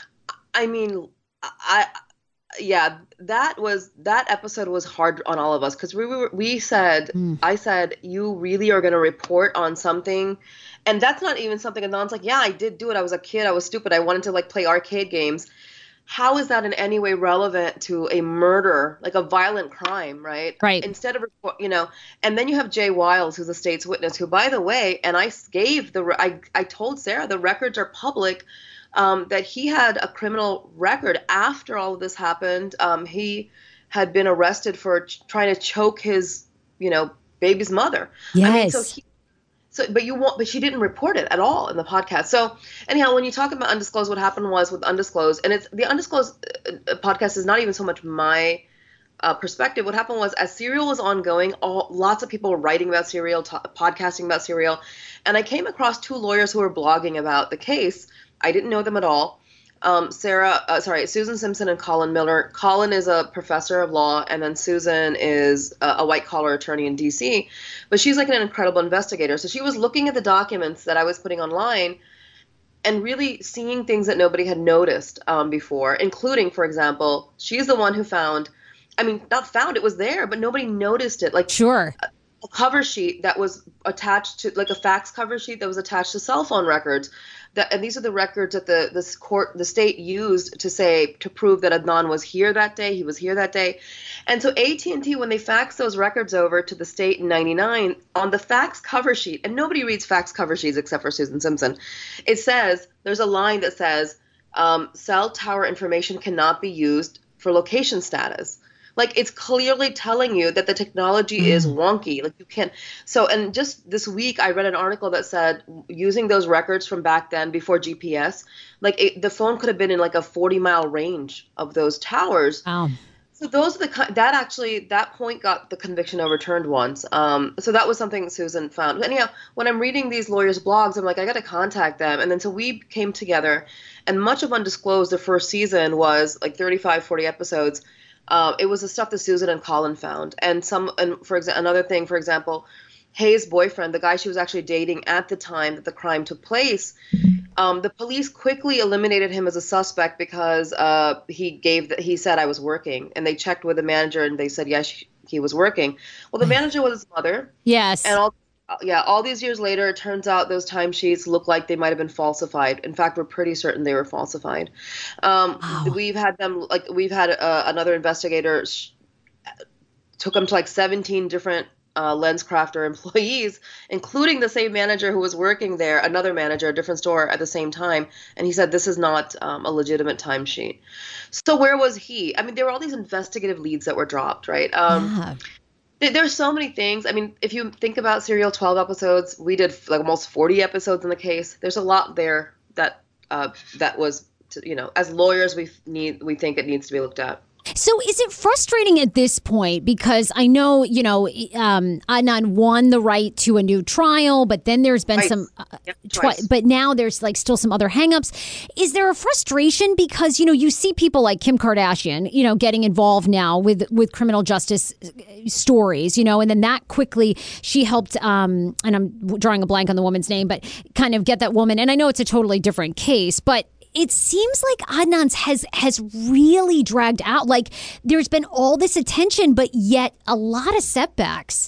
I mean, I, yeah, that was, that episode was hard on all of us because we were, we said, Mm. I said, you really are going to report on something. And that's not even something, and Don's like, yeah, I did do it. I was a kid. I was stupid. I wanted to like play arcade games. How is that in any way relevant to a murder, like a violent crime, right? Right. Instead of, you know, and then you have Jay Wiles, who's a state's witness, who, by the way, and I gave the, I, I told Sarah the records are public, um, that he had a criminal record after all of this happened. Um, he had been arrested for ch- trying to choke his, you know, baby's mother. I mean, so Yes. he, So, but you won't, but she didn't report it at all in the podcast. So anyhow, when you talk about Undisclosed, what happened was with Undisclosed, and it's the Undisclosed uh, podcast is not even so much my uh, perspective. What happened was, as Serial was ongoing, all lots of people were writing about Serial, t- podcasting about Serial, and I came across two lawyers who were blogging about the case. I didn't know them at all. Um, Sarah, uh, sorry, Susan Simpson and Colin Miller. Colin is a professor of law, and then Susan is a, a white-collar attorney in D C, but she's like an incredible investigator. So she was looking at the documents that I was putting online and really seeing things that nobody had noticed um, before, including, for example, she's the one who found, I mean, not found, it was there, but nobody noticed it. Like, Sure. a, a cover sheet that was attached to, like a fax cover sheet that was attached to cell phone records. That, and these are the records that the this court, the state used to say, to prove that Adnan was here that day, he was here that day. And so A T and T, when they faxed those records over to the state in ninety-nine, on the fax cover sheet, and nobody reads fax cover sheets except for Susan Simpson, it says, there's a line that says, um, cell tower information cannot be used for location status. Like, it's clearly telling you that the technology mm. is wonky. Like, you can't. So, and just this week, I read an article that said using those records from back then before G P S, like it, the phone could have been in like a forty mile range of those towers. Wow. So those are the, that actually, that point got the conviction overturned once. Um, so that was something Susan found. Anyhow, when I'm reading these lawyers' blogs, I'm like, I got to contact them. And then so we came together, and much of Undisclosed, the first season was like thirty-five, forty episodes. Uh, it was the stuff that Susan and Colin found. And some, and for example, another thing, for example, Hayes' boyfriend, the guy she was actually dating at the time that the crime took place, um, the police quickly eliminated him as a suspect because uh, he gave, the, he said I was working, and they checked with the manager and they said yes, he was working. Well, the manager was his mother. Yes. And all, yeah, all these years later, it turns out those timesheets look like they might have been falsified. In fact, we're pretty certain they were falsified. Um, Wow. We've had them, like, we've had uh, another investigator sh- took them to like seventeen different uh, LensCrafter employees, including the same manager who was working there, another manager, a different store at the same time. And he said, this is not um, a legitimate timesheet. So where was he? I mean, there were all these investigative leads that were dropped, right? Um, Yeah. There's so many things. I mean, if you think about Serial twelve episodes, we did like almost forty episodes in the case. There's a lot there that uh, that was, you know, as lawyers, we need we think it needs to be looked at. So is it frustrating at this point? Because I know, you know, um, Adnan won the right to a new trial, but then there's been Twice. some, uh, Yep, twi- twice. but now there's like still some other hangups. Is there a frustration because, you know, you see people like Kim Kardashian, you know, getting involved now with, with criminal justice stories, you know, and then that quickly she helped, um, and I'm drawing a blank on the woman's name, but kind of get that woman. And I know it's a totally different case, but it seems like Adnan's has has really dragged out. Like there's been all this attention, but yet a lot of setbacks.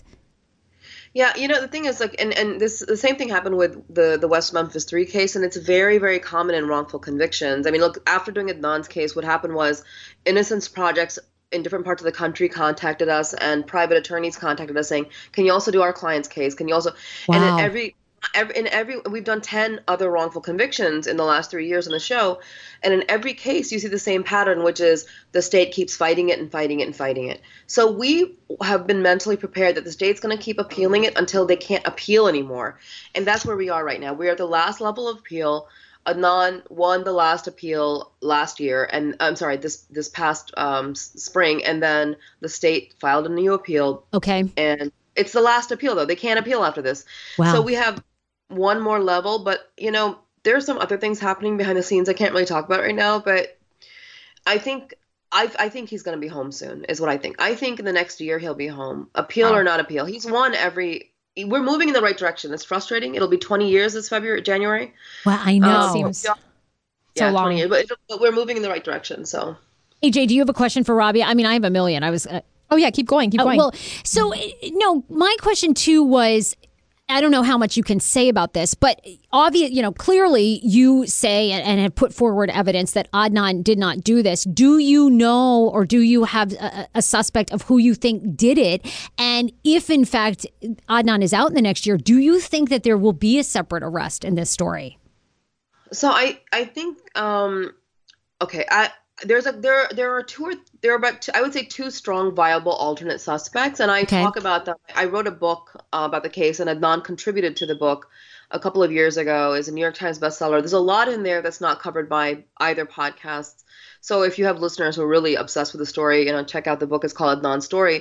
Yeah, you know, the thing is, like, and, and this the same thing happened with the, the West Memphis three case, and it's very, very common in wrongful convictions. I mean, look, after doing Adnan's case, what happened was Innocence Projects in different parts of the country contacted us, and private attorneys contacted us saying, can you also do our client's case? Can you also, Wow. and in every, every, in every, we've done ten other wrongful convictions in the last three years on the show. And in every case, you see the same pattern, which is the state keeps fighting it and fighting it and fighting it. So we have been mentally prepared that the state's going to keep appealing it until they can't appeal anymore. And that's where we are right now. We are at the last level of appeal. Adnan won the last appeal last year, and I'm sorry, this this past um, s- spring, and then the state filed a new appeal, Okay. and it's the last appeal though. They can't appeal after this. Wow. So we have one more level, but you know, there's some other things happening behind the scenes I can't really talk about right now, but I think I I think he's going to be home soon is what I think. I think in the next year he'll be home. Appeal Wow. or not appeal. He's won every we're moving in the right direction. It's frustrating. It'll be twenty years this February, January. Well, I know. Um, seems yeah, so long. twenty years, but, it'll- but we're moving in the right direction. So A J, do you have a question for Rabia? I mean, I have a million. I was. Uh, Oh yeah, keep going, keep uh, going. well, so uh, no, my question too was. I don't know how much you can say about this, but obvious, you know, clearly you say and, and have put forward evidence that Adnan did not do this. Do you know, or do you have a, a suspect of who you think did it? And if in fact Adnan is out in the next year, do you think that there will be a separate arrest in this story? So I I think um okay I there's a there there are two or there are about two, I would say two strong viable alternate suspects, and I Okay. talk about them. I wrote a book uh, about the case, and Adnan contributed to the book a couple of years ago as a New York Times bestseller. There's a lot in there that's not covered by either podcasts. So if you have listeners who are really obsessed with the story, you know, check out the book. It's called Adnan's Story,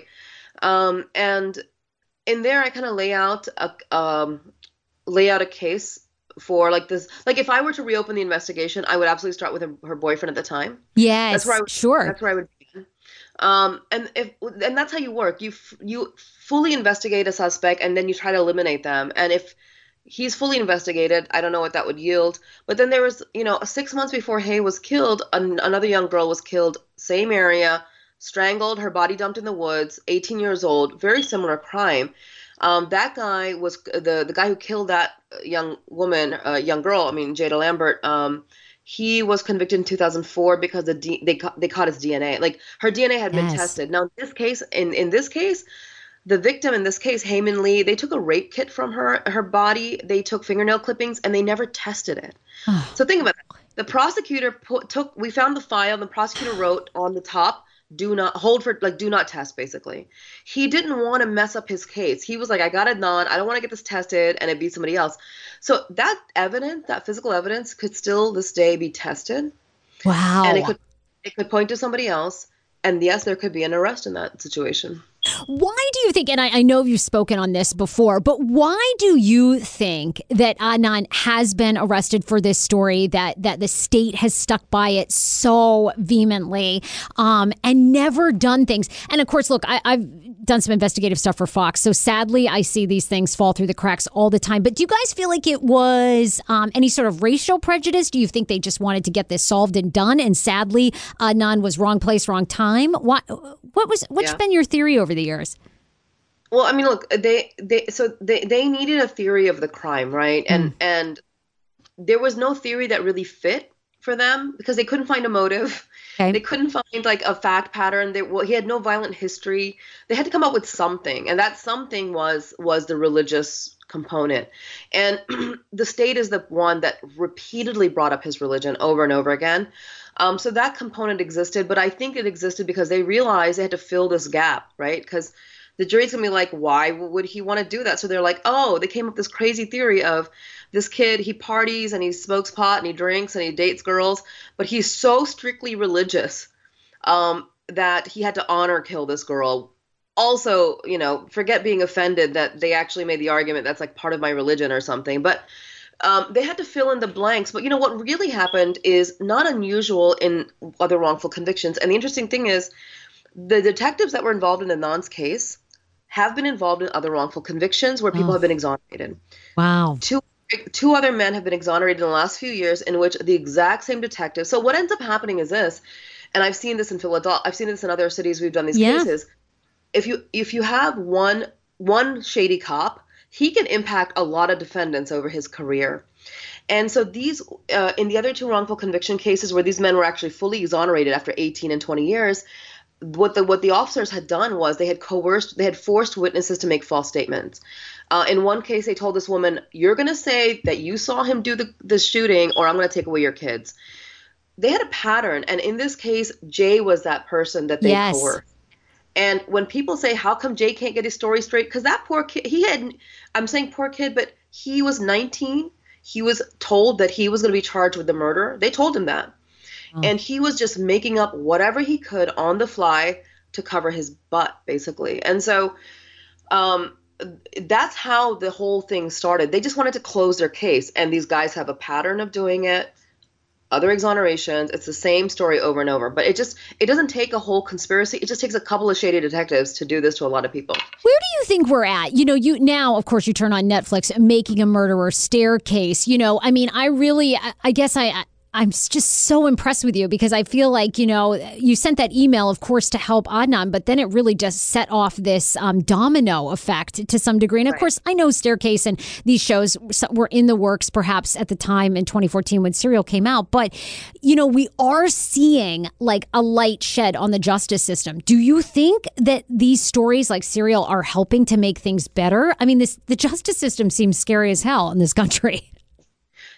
um, and in there I kind of lay out a um, lay out a case for like this. Like if I were to reopen the investigation, I would absolutely start with her, her boyfriend at the time. Yes, That's where I would, sure. That's where I would begin. Um, and if and that's how you work. You f- you fully investigate a suspect, and then you try to eliminate them. And if he's fully investigated, I don't know what that would yield. But then there was, you know, six months before Hay was killed, an- another young girl was killed, same area, strangled, her body dumped in the woods, eighteen years old, very similar crime. Um, that guy was the the guy who killed that young woman, uh, young girl. I mean, Jada Lambert. Um, he was convicted in two thousand four because the D, they ca- they caught his D N A. Like her D N A had been Yes. tested. Now, in this case, in in this case, the victim in this case, Heyman Lee, they took a rape kit from her her body. They took fingernail clippings and they never tested it. So think about it. The prosecutor put, took. We found the file. The prosecutor wrote on the top, "Do not hold for like do not test." Basically, he didn't want to mess up his case. He was like, "I got it done. I don't want to get this tested and it be somebody else." So that evidence, that physical evidence, could still this day be tested, Wow. and it could it could point to somebody else. And yes, there could be an arrest in that situation. Why do you think, and I, I know you've spoken on this before, but why do you think that Adnan has been arrested for this story, that that the state has stuck by it so vehemently um, and never done things? And of course, look, I, I've done some investigative stuff for Fox, so sadly I see these things fall through the cracks all the time. But do you guys feel like it was um, any sort of racial prejudice? Do you think they just wanted to get this solved and done, and sadly Adnan was wrong place, wrong time? What, what was, what's Yeah. been your theory over the years? Well, I mean, look, they they so they they needed a theory of the crime, right? And and there was no theory that really fit for them because they couldn't find a motive. Okay. They couldn't find like a fact pattern. They, well, he had no violent history. They had to come up with something, and that something was was the religious component. And the state is the one that repeatedly brought up his religion over and over again. Um, so that component existed, but I think it existed because they realized they had to fill this gap, right? Because the jury's gonna be like, why would he want to do that? So they're like, oh, they came up with this crazy theory of this kid, he parties and he smokes pot and he drinks and he dates girls, but he's so strictly religious um, that he had to honor kill this girl. Also, you know, forget being offended that they actually made the argument that's like part of my religion or something. But um, they had to fill in the blanks. But, you know, what really happened is not unusual in other wrongful convictions. And the interesting thing is the detectives that were involved in Adnan's case have been involved in other wrongful convictions where people Oh. have been exonerated. Wow. Two two other men have been exonerated in the last few years in which the exact same detective. So what ends up happening is this, and I've seen this in Philadelphia, I've seen this in other cities we've done these Yeah. cases. If you if you have one one shady cop, he can impact a lot of defendants over his career. And so these uh, in the other two wrongful conviction cases where these men were actually fully exonerated after eighteen and twenty years, what the what the officers had done was they had coerced, they had forced witnesses to make false statements. Uh, in one case, they told this woman, "You're going to say that you saw him do the, the shooting, or I'm going to take away your kids." They had a pattern, and in this case, Jay was that person that they Yes. coerced. And when people say, "How come Jay can't get his story straight?" Because that poor kid, he had, I'm saying poor kid, but he was nineteen. He was told that he was going to be charged with the murder. They told him that. And he was just making up whatever he could on the fly to cover his butt, basically. And so um, that's how the whole thing started. They just wanted to close their case. And these guys have a pattern of doing it. Other exonerations. It's the same story over and over. But it just, it doesn't take a whole conspiracy. It just takes a couple of shady detectives to do this to a lot of people. Where do you think we're at? You know, you now, of course, you turn on Netflix, Making a Murderer, Staircase. You know, I mean, I really, I, I guess I, I'm just so impressed with you because I feel like, you know, you sent that email, of course, to help Adnan, but then it really just set off this um, domino effect to some degree. And of Right. course, I know Staircase and these shows were in the works perhaps at the time in twenty fourteen when Serial came out. But, you know, we are seeing like a light shed on the justice system. Do you think that these stories like Serial are helping to make things better? I mean, this the justice system seems scary as hell in this country.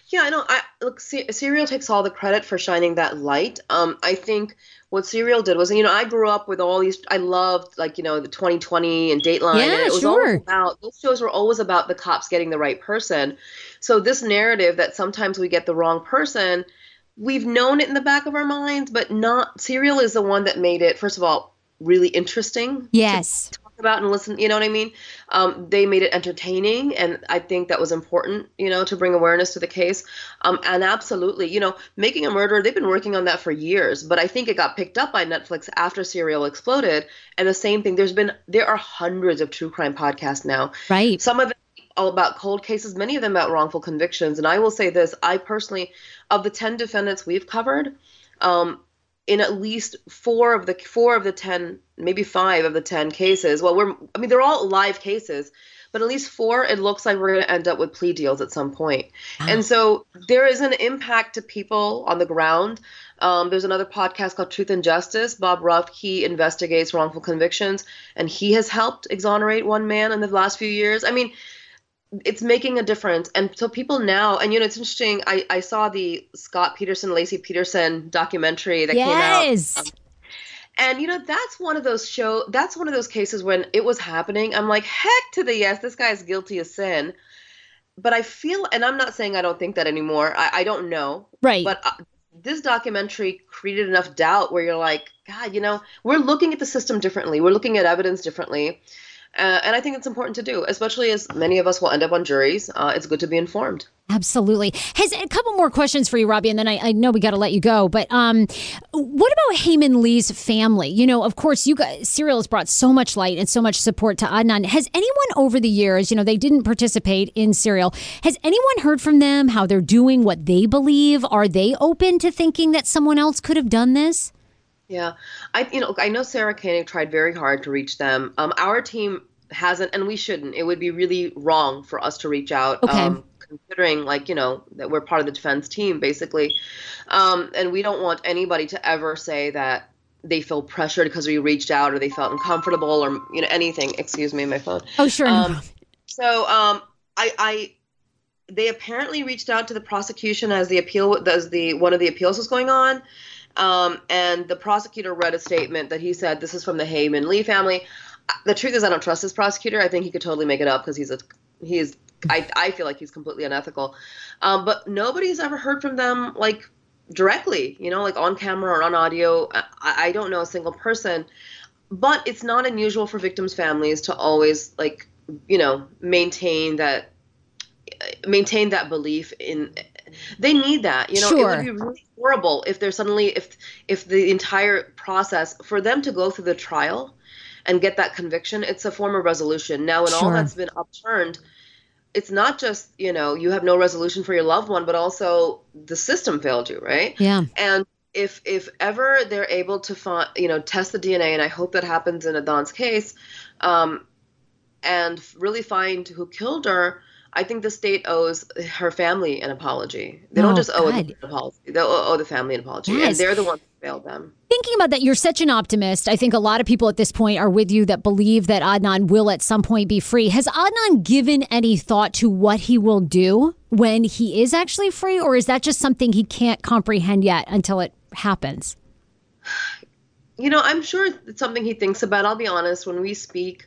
Yeah, I know. I look, Se- Serial takes all the credit for shining that light. Um, I think what Serial did was, you know, I grew up with all these. I loved, like, you know, the twenty twenty and Dateline, and Yeah, it was always sure. about those shows were always about the cops getting the right person. So this narrative that sometimes we get the wrong person, we've known it in the back of our minds, but not. Serial is the one that made it, first of all, really interesting to Yes. talk about and listen. You know what I mean? Um, they made it entertaining, and I think that was important, you know, to bring awareness to the case. Um, and absolutely, you know, Making a Murderer, they've been working on that for years, but I think it got picked up by Netflix after Serial exploded. And the same thing, there's been, there are hundreds of true crime podcasts now. Right. Some of them all about cold cases, many of them about wrongful convictions. And I will say this, I personally, of the ten defendants we've covered, um, in at least four of the four of the ten, maybe five of the ten cases. Well, we're I mean they're all live cases, but at least four it looks like we're going to end up with plea deals at some point. And so there is an impact to people on the ground. Um, there's another podcast called Truth and Justice. Bob Ruff, he investigates wrongful convictions, and he has helped exonerate one man in the last few years. I mean, it's making a difference. And so people now, and you know, it's interesting. I, I saw the Scott Peterson, Lacey Peterson documentary that Yes. came out. Um, and you know, that's one of those show. That's one of those cases when it was happening. I'm like, heck to the yes, this guy is guilty of sin. But I feel, and I'm not saying I don't think that anymore. I, I don't know. Right. But uh, this documentary created enough doubt where you're like, God, you know, we're looking at the system differently. We're looking at evidence differently. Uh, and I think it's important to do, especially as many of us will end up on juries. Uh, it's good to be informed. Absolutely. Has a couple more questions for you, Robbie, and then I, I know we got to let you go. But um, what about Heyman Lee's family? You know, of course, you guys, Serial has brought so much light and so much support to Adnan. Has anyone over the years, you know, they didn't participate in Serial. Has anyone heard from them, how they're doing, what they believe? Are they open to thinking that someone else could have done this? Yeah, I you know I know Sarah Koenig tried very hard to reach them. Um, our team hasn't, and we shouldn't. It would be really wrong for us to reach out. Okay. Um, considering, like, you know, that we're part of the defense team, basically. Um, and we don't want anybody to ever say that they feel pressured because we reached out or they felt uncomfortable or, you know, anything. Excuse me, my phone. Oh, sure. Um, so um, I, I, they apparently reached out to the prosecution as the appeal, as the one of the appeals was going on. Um, and the prosecutor read a statement that he said, this is from the Heyman Lee family. The truth is, I don't trust this prosecutor. I think he could totally make it up because he's a, he's, I, I feel like he's completely unethical. Um, but nobody's ever heard from them, like, directly, you know, like on camera or on audio. I, I don't know a single person. But it's not unusual for victims' families to always, like, you know, maintain that, maintain that belief in, they need that, you know. Sure. It would be really horrible if they're suddenly, if, if the entire process, for them to go through the trial and get that conviction, it's a form of resolution. Now, when all Sure. that's been upturned, it's not just, you know, you have no resolution for your loved one, but also the system failed you, right? Yeah. And if if ever they're able to find, you know, test the D N A, and I hope that happens in Adnan's case, um, and really find who killed her, I think the state owes her family an apology. They don't Oh, just owe God. an apology; they owe, owe the family an apology, Yes. and they're the ones who failed them. Thinking about that, you're such an optimist. I think a lot of people at this point are with you that believe that Adnan will at some point be free. Has Adnan given any thought to what he will do when he is actually free, or is that just something he can't comprehend yet until it happens? You know, I'm sure it's something he thinks about. I'll be honest, when we speak,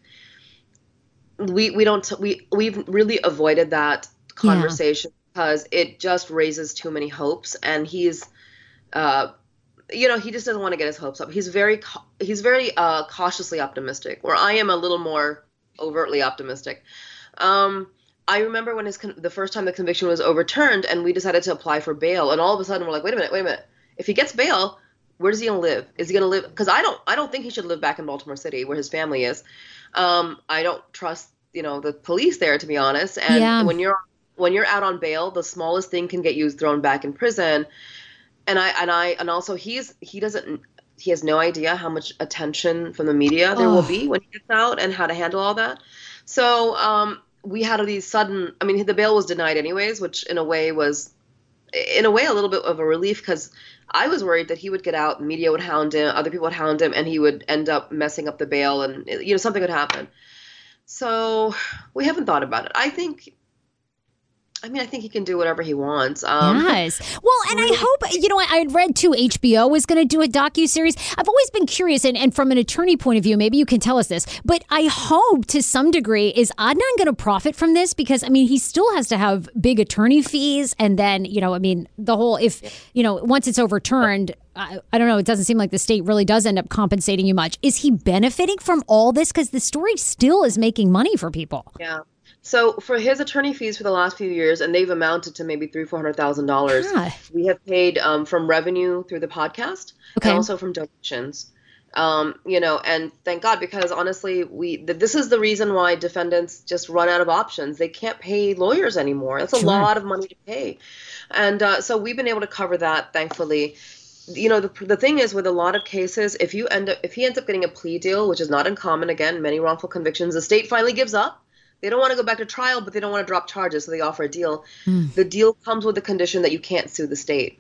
we we don't we we've really avoided that conversation because it just raises too many hopes, and he's uh you know, he just doesn't want to get his hopes up. He's very cau- he's very uh cautiously optimistic, where I am a little more overtly optimistic. Um I remember when his con- the first time the conviction was overturned and we decided to apply for bail, and all of a sudden we're like, wait a minute, wait a minute. If he gets bail, where is he going to live? Is he going to live? Because I don't, I don't think he should live back in Baltimore City where his family is. Um, I don't trust, you know, the police there, to be honest. And Yeah. when you're when you're out on bail, the smallest thing can get you thrown back in prison. And I and I and also he's he doesn't he has no idea how much attention from the media there Oh. will be when he gets out and how to handle all that. So um, we had these sudden. I mean, the bail was denied anyways, which in a way was, in a way, a little bit of a relief because I was worried that he would get out, media would hound him, other people would hound him, and he would end up messing up the bail, and you know something would happen. So we haven't thought about it. I think, I mean, I think he can do whatever he wants. Um, Yes. Well, and I hope, you know, I had read too, H B O was going to do a docuseries. I've always been curious, and, and from an attorney point of view, maybe you can tell us this, but I hope to some degree, is Adnan going to profit from this? Because, I mean, he still has to have big attorney fees. And then, you know, I mean, the whole, if, you know, once it's overturned, I, I don't know, it doesn't seem like the state really does end up compensating you much. Is he benefiting from all this? Because the story still is making money for people. Yeah. So for his attorney fees for the last few years, and they've amounted to maybe three, four hundred thousand dollars, Yeah. we have paid um, from revenue through the podcast, Okay. and also from donations. Um, you know, and thank God, because honestly, we th- this is the reason why defendants just run out of options. They can't pay lawyers anymore. That's a Sure. lot of money to pay, and uh, so we've been able to cover that, thankfully. You know, the the thing is with a lot of cases, if you end up if he ends up getting a plea deal, which is not uncommon, again, many wrongful convictions, the state finally gives up. They don't want to go back to trial, but they don't want to drop charges, so they offer a deal. The deal comes with the condition that you can't sue the state.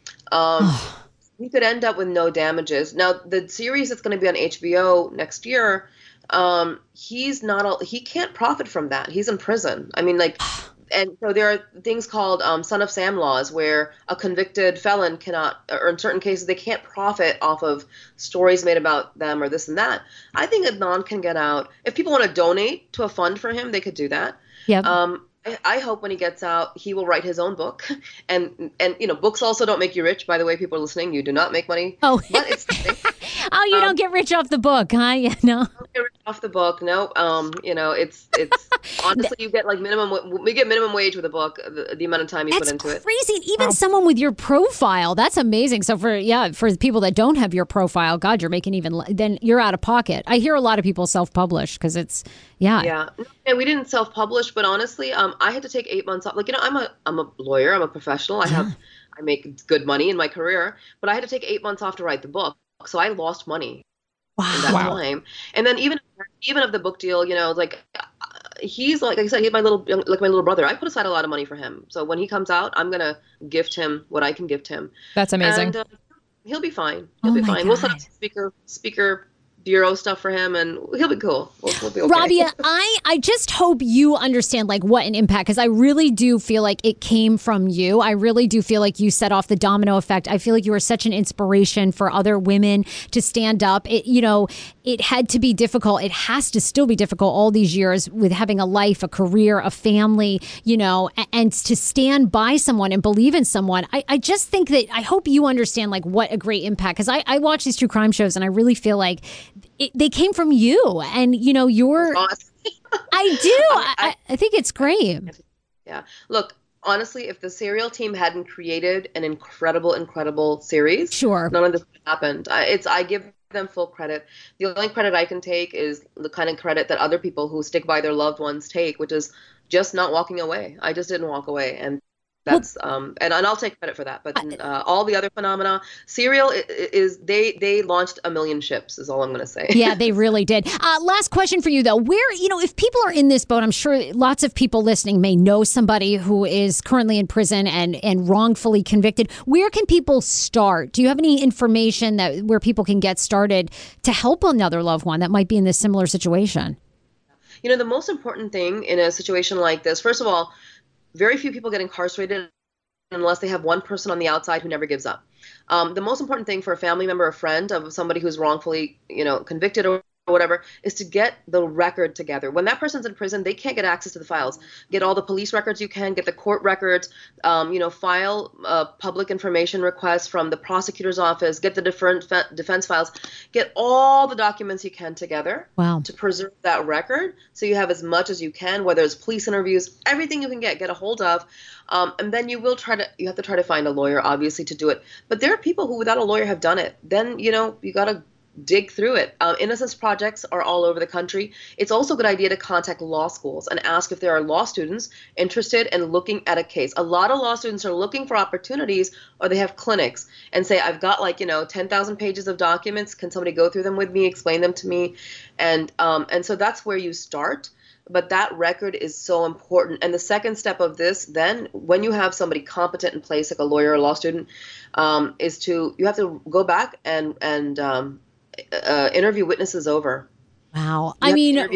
Um, we could end up with no damages. Now, the series that's going to be on H B O next year, um, he's not all, he can't profit from that. He's in prison. I mean, like, and so there are things called um, son of Sam laws, where a convicted felon cannot, or in certain cases, they can't profit off of stories made about them or this and that. I think Adnan can get out. If people want to donate to a fund for him, they could do that. Yep. Um, I, I hope when he gets out, he will write his own book. And, and you know, books also don't make you rich. By the way, people are listening, you do not make money. Oh. But it's Oh, you Um, don't get rich off the book, huh? Yeah, no. don't get rich off the book. No, um, you know, it's it's honestly, you get like minimum. wa- We get minimum wage with a book. The, the amount of time you That's put into it. crazy. And even someone with your profile, that's amazing. So for yeah, for the people that don't have your profile, God, you're making even le- then you're out of pocket. I hear a lot of people self-publish because it's yeah. Yeah, and we didn't self-publish, but honestly, um, I had to take eight months off. Like, you know, I'm a I'm a lawyer. I'm a professional. I have I make good money in my career, but I had to take eight months off to write the book. So I lost money in that Wow. time. And then even even of the book deal, you know, like uh, he's like, like I said, he's my little like my little brother. I put aside a lot of money for him. So when he comes out, I'm gonna gift him what I can gift him. That's amazing. And uh, he'll be fine. He'll Oh be my fine. We'll set up God. speaker speaker bureau stuff for him, and he'll be cool. We'll, we'll be okay. Rabia, I, I just hope you understand like what an impact, because I really do feel like it came from you. I really do feel like you set off the domino effect. I feel like you were such an inspiration for other women to stand up. It, you know, it had to be difficult. It has to still be difficult all these years with having a life, a career, a family, you know, and, and to stand by someone and believe in someone. I, I just think that I hope you understand like what a great impact, because I, I watch these true crime shows and I really feel like it, they came from you, and you know you're. Awesome. I do. I, I think it's great. Yeah. Look, honestly, if the Serial team hadn't created an incredible, incredible series, Sure. none of this would have happened. I, it's I give them full credit. The only credit I can take is the kind of credit that other people who stick by their loved ones take, which is just not walking away. I just didn't walk away, and that's um and, and I'll take credit for that. But uh, all the other phenomena, Serial is, is they they launched a million ships. Is all I'm going to say. Yeah, they really did. Uh, last question for you, though. Where, you know, if people are in this boat, I'm sure lots of people listening may know somebody who is currently in prison and, and wrongfully convicted. Where can people start? Do you have any information that where people can get started to help another loved one that might be in this similar situation? You know, the most important thing in a situation like this, first of all, very few people get incarcerated unless they have one person on the outside who never gives up. Um, the most important thing for a family member or friend of somebody who's wrongfully, you know, convicted or whatever, is to get the record together. When that person's in prison, they can't get access to the files. Get all the police records you can, get the court records, um, you know, file uh, public information requests from the prosecutor's office, get the different fe- defense files, get all the documents you can together Wow. to preserve that record, so you have as much as you can, whether it's police interviews, everything you can get, get a hold of. Um, and then you will try to, you have to try to find a lawyer, obviously, to do it. But there are people who, without a lawyer, have done it. Then, you know, you got to dig through it. Um, innocence projects are all over the country. It's also a good idea to contact law schools and ask if there are law students interested in looking at a case. A lot of law students are looking for opportunities, or they have clinics and say, I've got like, you know, ten thousand pages of documents. Can somebody go through them with me, explain them to me? And, um, and so that's where you start. But that record is so important. And the second step of this, then, when you have somebody competent in place, like a lawyer or law student, um, is to, you have to go back and, and, um, Uh, interview witnesses over. Wow. You I have to mean, interview witnesses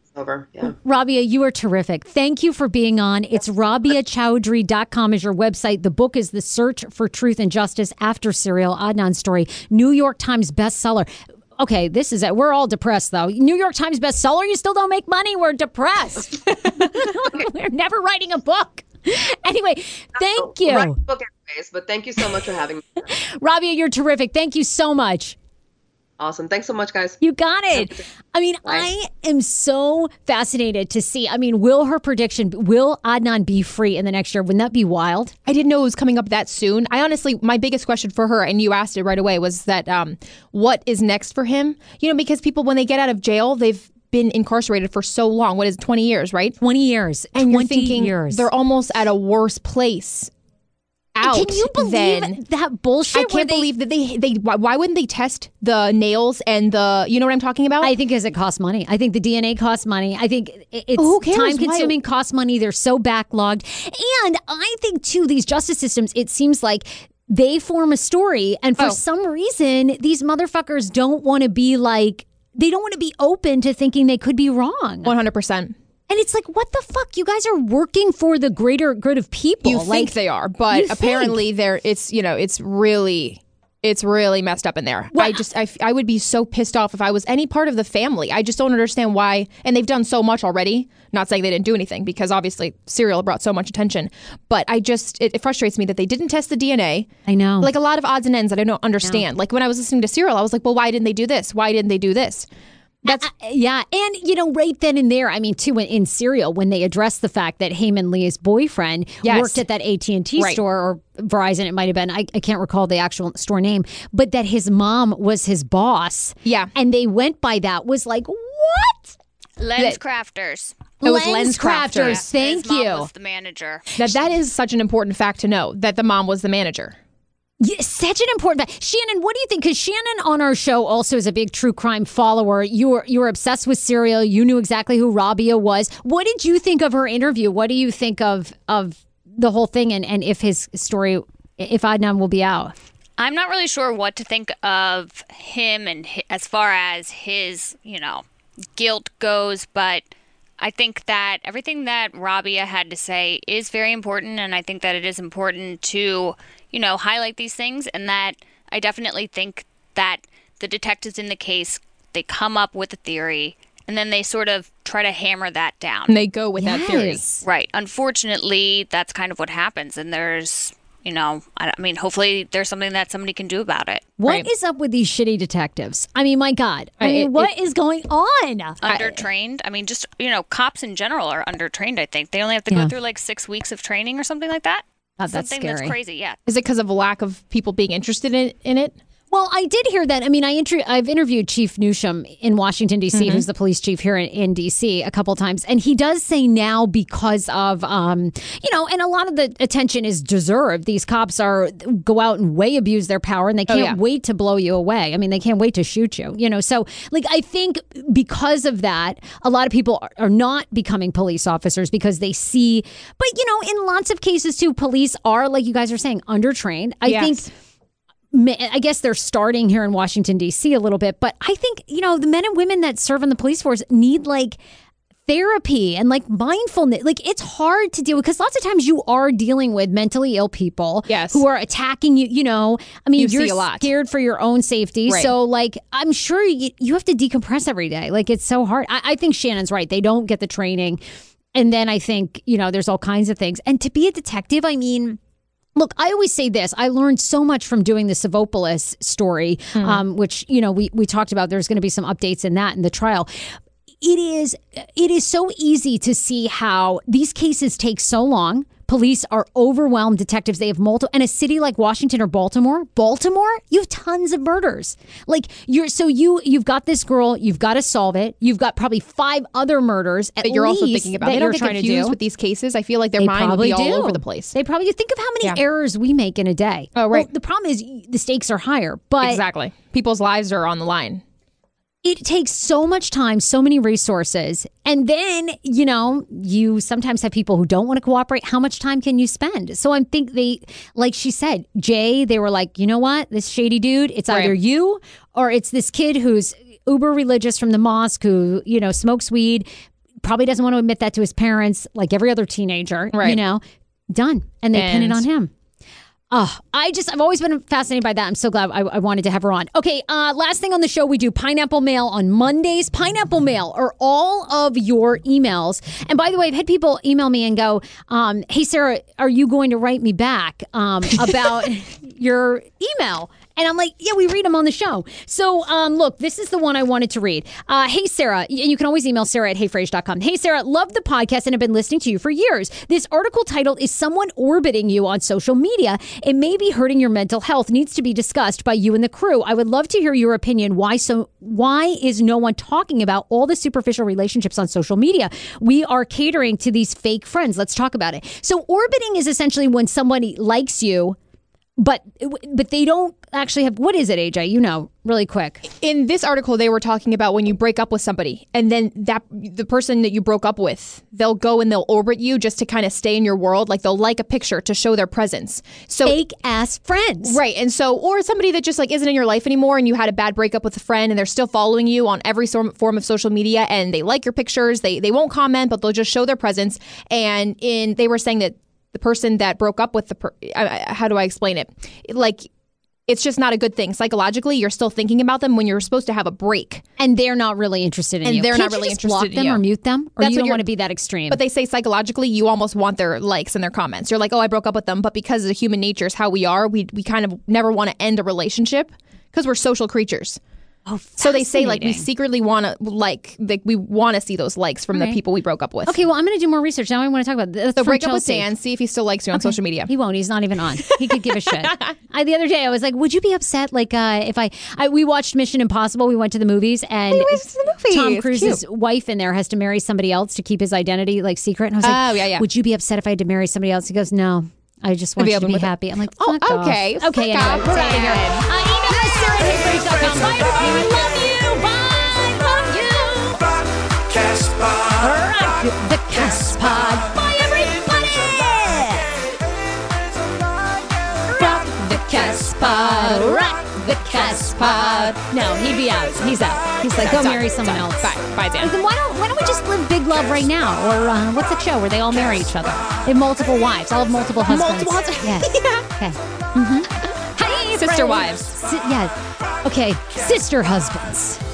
over. Yeah. Rabia, you are terrific. Thank you for being on. It's rabia chowdhury dot com is your website. The book is The Search for Truth and Justice After Serial, Adnan story, New York Times bestseller. Okay, this is it. We're all depressed, though. New York Times bestseller, you still don't make money. We're depressed. We're never writing a book. Anyway, thank you. Write the book anyways, but thank you so much for having me. Rabia, you're terrific. Thank you so much. Awesome. Thanks so much, guys. You got it. I mean, Bye. I am so fascinated to see. I mean, will her prediction, will Adnan be free in the next year? Wouldn't that be wild? I didn't know it was coming up that soon. I honestly, my biggest question for her, and you asked it right away, was that um, what is next for him? You know, because people, when they get out of jail, they've been incarcerated for so long. What is it, twenty years, right? twenty years. And twenty you're thinking years. they're almost at a worse place out. Can you believe than, that bullshit? I where can't they- believe that they, they why, why wouldn't they test the nails and the, you know what I'm talking about? I think because it costs money. I think the D N A costs money. I think it- it's Who cares? time consuming, costs money. They're so backlogged. And I think, too, these justice systems, it seems like they form a story. And for Oh. some reason, these motherfuckers don't want to be like, they don't want to be open to thinking they could be wrong. one hundred percent. And it's like, what the fuck? You guys are working for the greater good of people. You like, think they are, you but think. apparently they're, it's, you know, it's really, it's really messed up in there. Well, I just, I, f- I would be so pissed off if I was any part of the family. I just don't understand why, and they've done so much already, not saying they didn't do anything, because obviously Serial brought so much attention, but I just, it, it frustrates me that they didn't test the D N A. I know. Like a lot of odds and ends that I don't understand. Like when I was listening to Serial, I was like, well, why didn't they do this? Why didn't they do this? That's Uh, yeah. And, you know, right then and there, I mean, too, in, in Serial, when they addressed the fact that Heyman Lee's boyfriend Yes. worked at that A T and T Right. store, or Verizon, it might have been, I, I can't recall the actual store name, but that his mom was his boss. Yeah. And they went by that, was like, what? Lens crafters. It was Lens Crafters. Thank His mom you. was the manager. that, that is such an important fact to know, that the mom was the manager. Yeah, such an important fact. Shannon, what do you think? Because Shannon on our show also is a big true crime follower. You were you were obsessed with Serial. You knew exactly who Rabia was. What did you think of her interview? What do you think of of the whole thing, and, and if his story, if Adnan will be out? I'm not really sure what to think of him and hi- as far as his, you know, guilt goes, but I think that everything that Rabia had to say is very important, and I think that it is important to, you know, highlight these things, and that I definitely think that the detectives in the case, they come up with a theory, and then they sort of try to hammer that down. And they go with that theory. Yes. Right. Unfortunately, that's kind of what happens, and there's, you know, I I mean, hopefully there's something that somebody can do about it. What is Right. up with these shitty detectives? I mean, my God. I Right, mean, it- what is going on? Undertrained. I mean, just, you know, cops in general are undertrained, I think. They only have to Yeah. go through like six weeks of training or something like that. God, that's something scary. that's crazy, yeah. Is it because of a lack of people being interested in, in it? Well, I did hear that. I mean, I inter- I've interviewed Chief Newsham in Washington, D C, who's the police chief here in, in D C a couple times. And he does say now, because of, um, you know, and a lot of the attention is deserved. These cops are go out and way abuse their power, and they can't yeah. wait to blow you away. I mean, they can't wait to shoot you, you know. So, like, I think because of that, a lot of people are, are not becoming police officers because they see, but, you know, in lots of cases, too, police are, like you guys are saying, undertrained. I Yes. think. Ma- I guess they're starting here in Washington, D C a little bit, but I think, you know, the men and women that serve in the police force need like therapy and like mindfulness. Like it's hard to deal with because lots of times you are dealing with mentally ill people Yes. who are attacking you. You know, I mean, You you're see a lot. scared for your own safety. Right. So like, I'm sure you, you have to decompress every day. Like it's so hard. I, I think Shannon's right. They don't get the training. And then I think, you know, there's all kinds of things. And to be a detective, I mean, look, I always say this. I learned so much from doing the Savopoulos story, um, which, you know, we, we talked about. There's going to be some updates in that in the trial. It is it is so easy to see how these cases take so long. Police are overwhelmed. Detectives, they have multiple. And a city like Washington or Baltimore, Baltimore, you have tons of murders. Like you're so you you've got this girl, you've got to solve it. You've got probably five other murders. At That you're also least thinking about. that They don't you're get trying to confused do. with these cases. I feel like their They mind would probably be all do. over the place. They probably do. Think of how many Yeah. errors we make in a day. Oh, right. Well, the problem is the stakes are higher, but Exactly. People's lives are on the line. it takes so much time, so many resources. And then, you know, you sometimes have people who don't want to cooperate. How much time can you spend? So I think they, like she said, Jay, they were like, you know what? This shady dude, it's either Right. you or it's this kid who's uber religious from the mosque who, you know, smokes weed. probably doesn't want to admit that to his parents, like every other teenager, Right. you know, done. And they pin it And- on him. Oh, I just, I've always been fascinated by that. I'm so glad I, I wanted to have her on. Okay, uh, last thing on the show, we do Pineapple Mail on Mondays. Pineapple Mail are all of your emails. And by the way, I've had people email me and go, um, hey, Sarah, are you going to write me back um, about your email? And I'm like, yeah, we read them on the show. So, um, look, this is the one I wanted to read. Uh, hey, Sarah, and you can always email Sarah at heyfrase dot com. Hey, Sarah, love the podcast and have been listening to you for years. This article titled, Is Someone Orbiting You on Social Media? It may be hurting your mental health. Needs to be discussed by you and the crew. I would love to hear your opinion. Why so? Why is no one talking about all the superficial relationships on social media? We are catering to these fake friends. Let's talk about it. So orbiting is essentially when somebody likes you, but but they don't actually have, what is it, A J? You know, really quick. In this article, they were talking about when you break up with somebody and then that the person that you broke up with, they'll go and they'll orbit you just to kind of stay in your world. Like they'll like a picture to show their presence. So Fake ass friends. Right. And so, or somebody that just like isn't in your life anymore and you had a bad breakup with a friend and they're still following you on every sor- form of social media and they like your pictures. They, they won't comment, but they'll just show their presence. And in, they were saying that the person that broke up with the, per- I, I, how do I explain it? Like, it's just not a good thing. Psychologically, you're still thinking about them when you're supposed to have a break. And they're not really interested in And you. they're Can't not really you just interested block in them you. or mute them? Or That's you what don't you're- want to be that extreme. But they say psychologically, you almost want their likes and their comments. You're like, oh, I broke up with them. But because of human nature is how we are, we, we kind of never want to end a relationship because we're social creatures. oh, So they say like we fascinating. secretly want to like like we want to see those likes from Right. the people we broke up with. Okay, well, I'm going to do more research. Now I want to talk about this. So break up with Dan, see if he still likes you on social media. He won't. He's not even on. He could give a shit. I, the other day, I was like, "Would you be upset? Like, uh, if I, I, we watched Mission Impossible. We went to the movies, and We went to the movies. Tom It's Cruise's wife in there has to marry somebody else to keep his identity like secret. And I was like, Oh, yeah, yeah. Would you be upset if I had to marry somebody else? He goes, No, I just want be you to open be with it. happy. I'm like, Oh, Fuck off. okay. Okay, Fuck anyway, off. we're out of here. Dan. Uh, email us Sarah at heyfrase dot com. Bye, everybody. We love you. Bye. Love you. Podcast Pod. Rock the Cast Pod. Bye, everybody. Rock the Cast Pod. Rock the Cast Pod. No, he'd be out. He's out. He's like, go marry someone else. Bye. Bye, Dan. Like, then why don't why don't we just live big love right now? Or uh, what's that show where they all marry each other? They have multiple wives. I'll have multiple husbands. Multiple husbands. Yes. Okay. Mm-hmm. Hey, Sister friends. wives. Si- yeah. Okay. Sister husbands.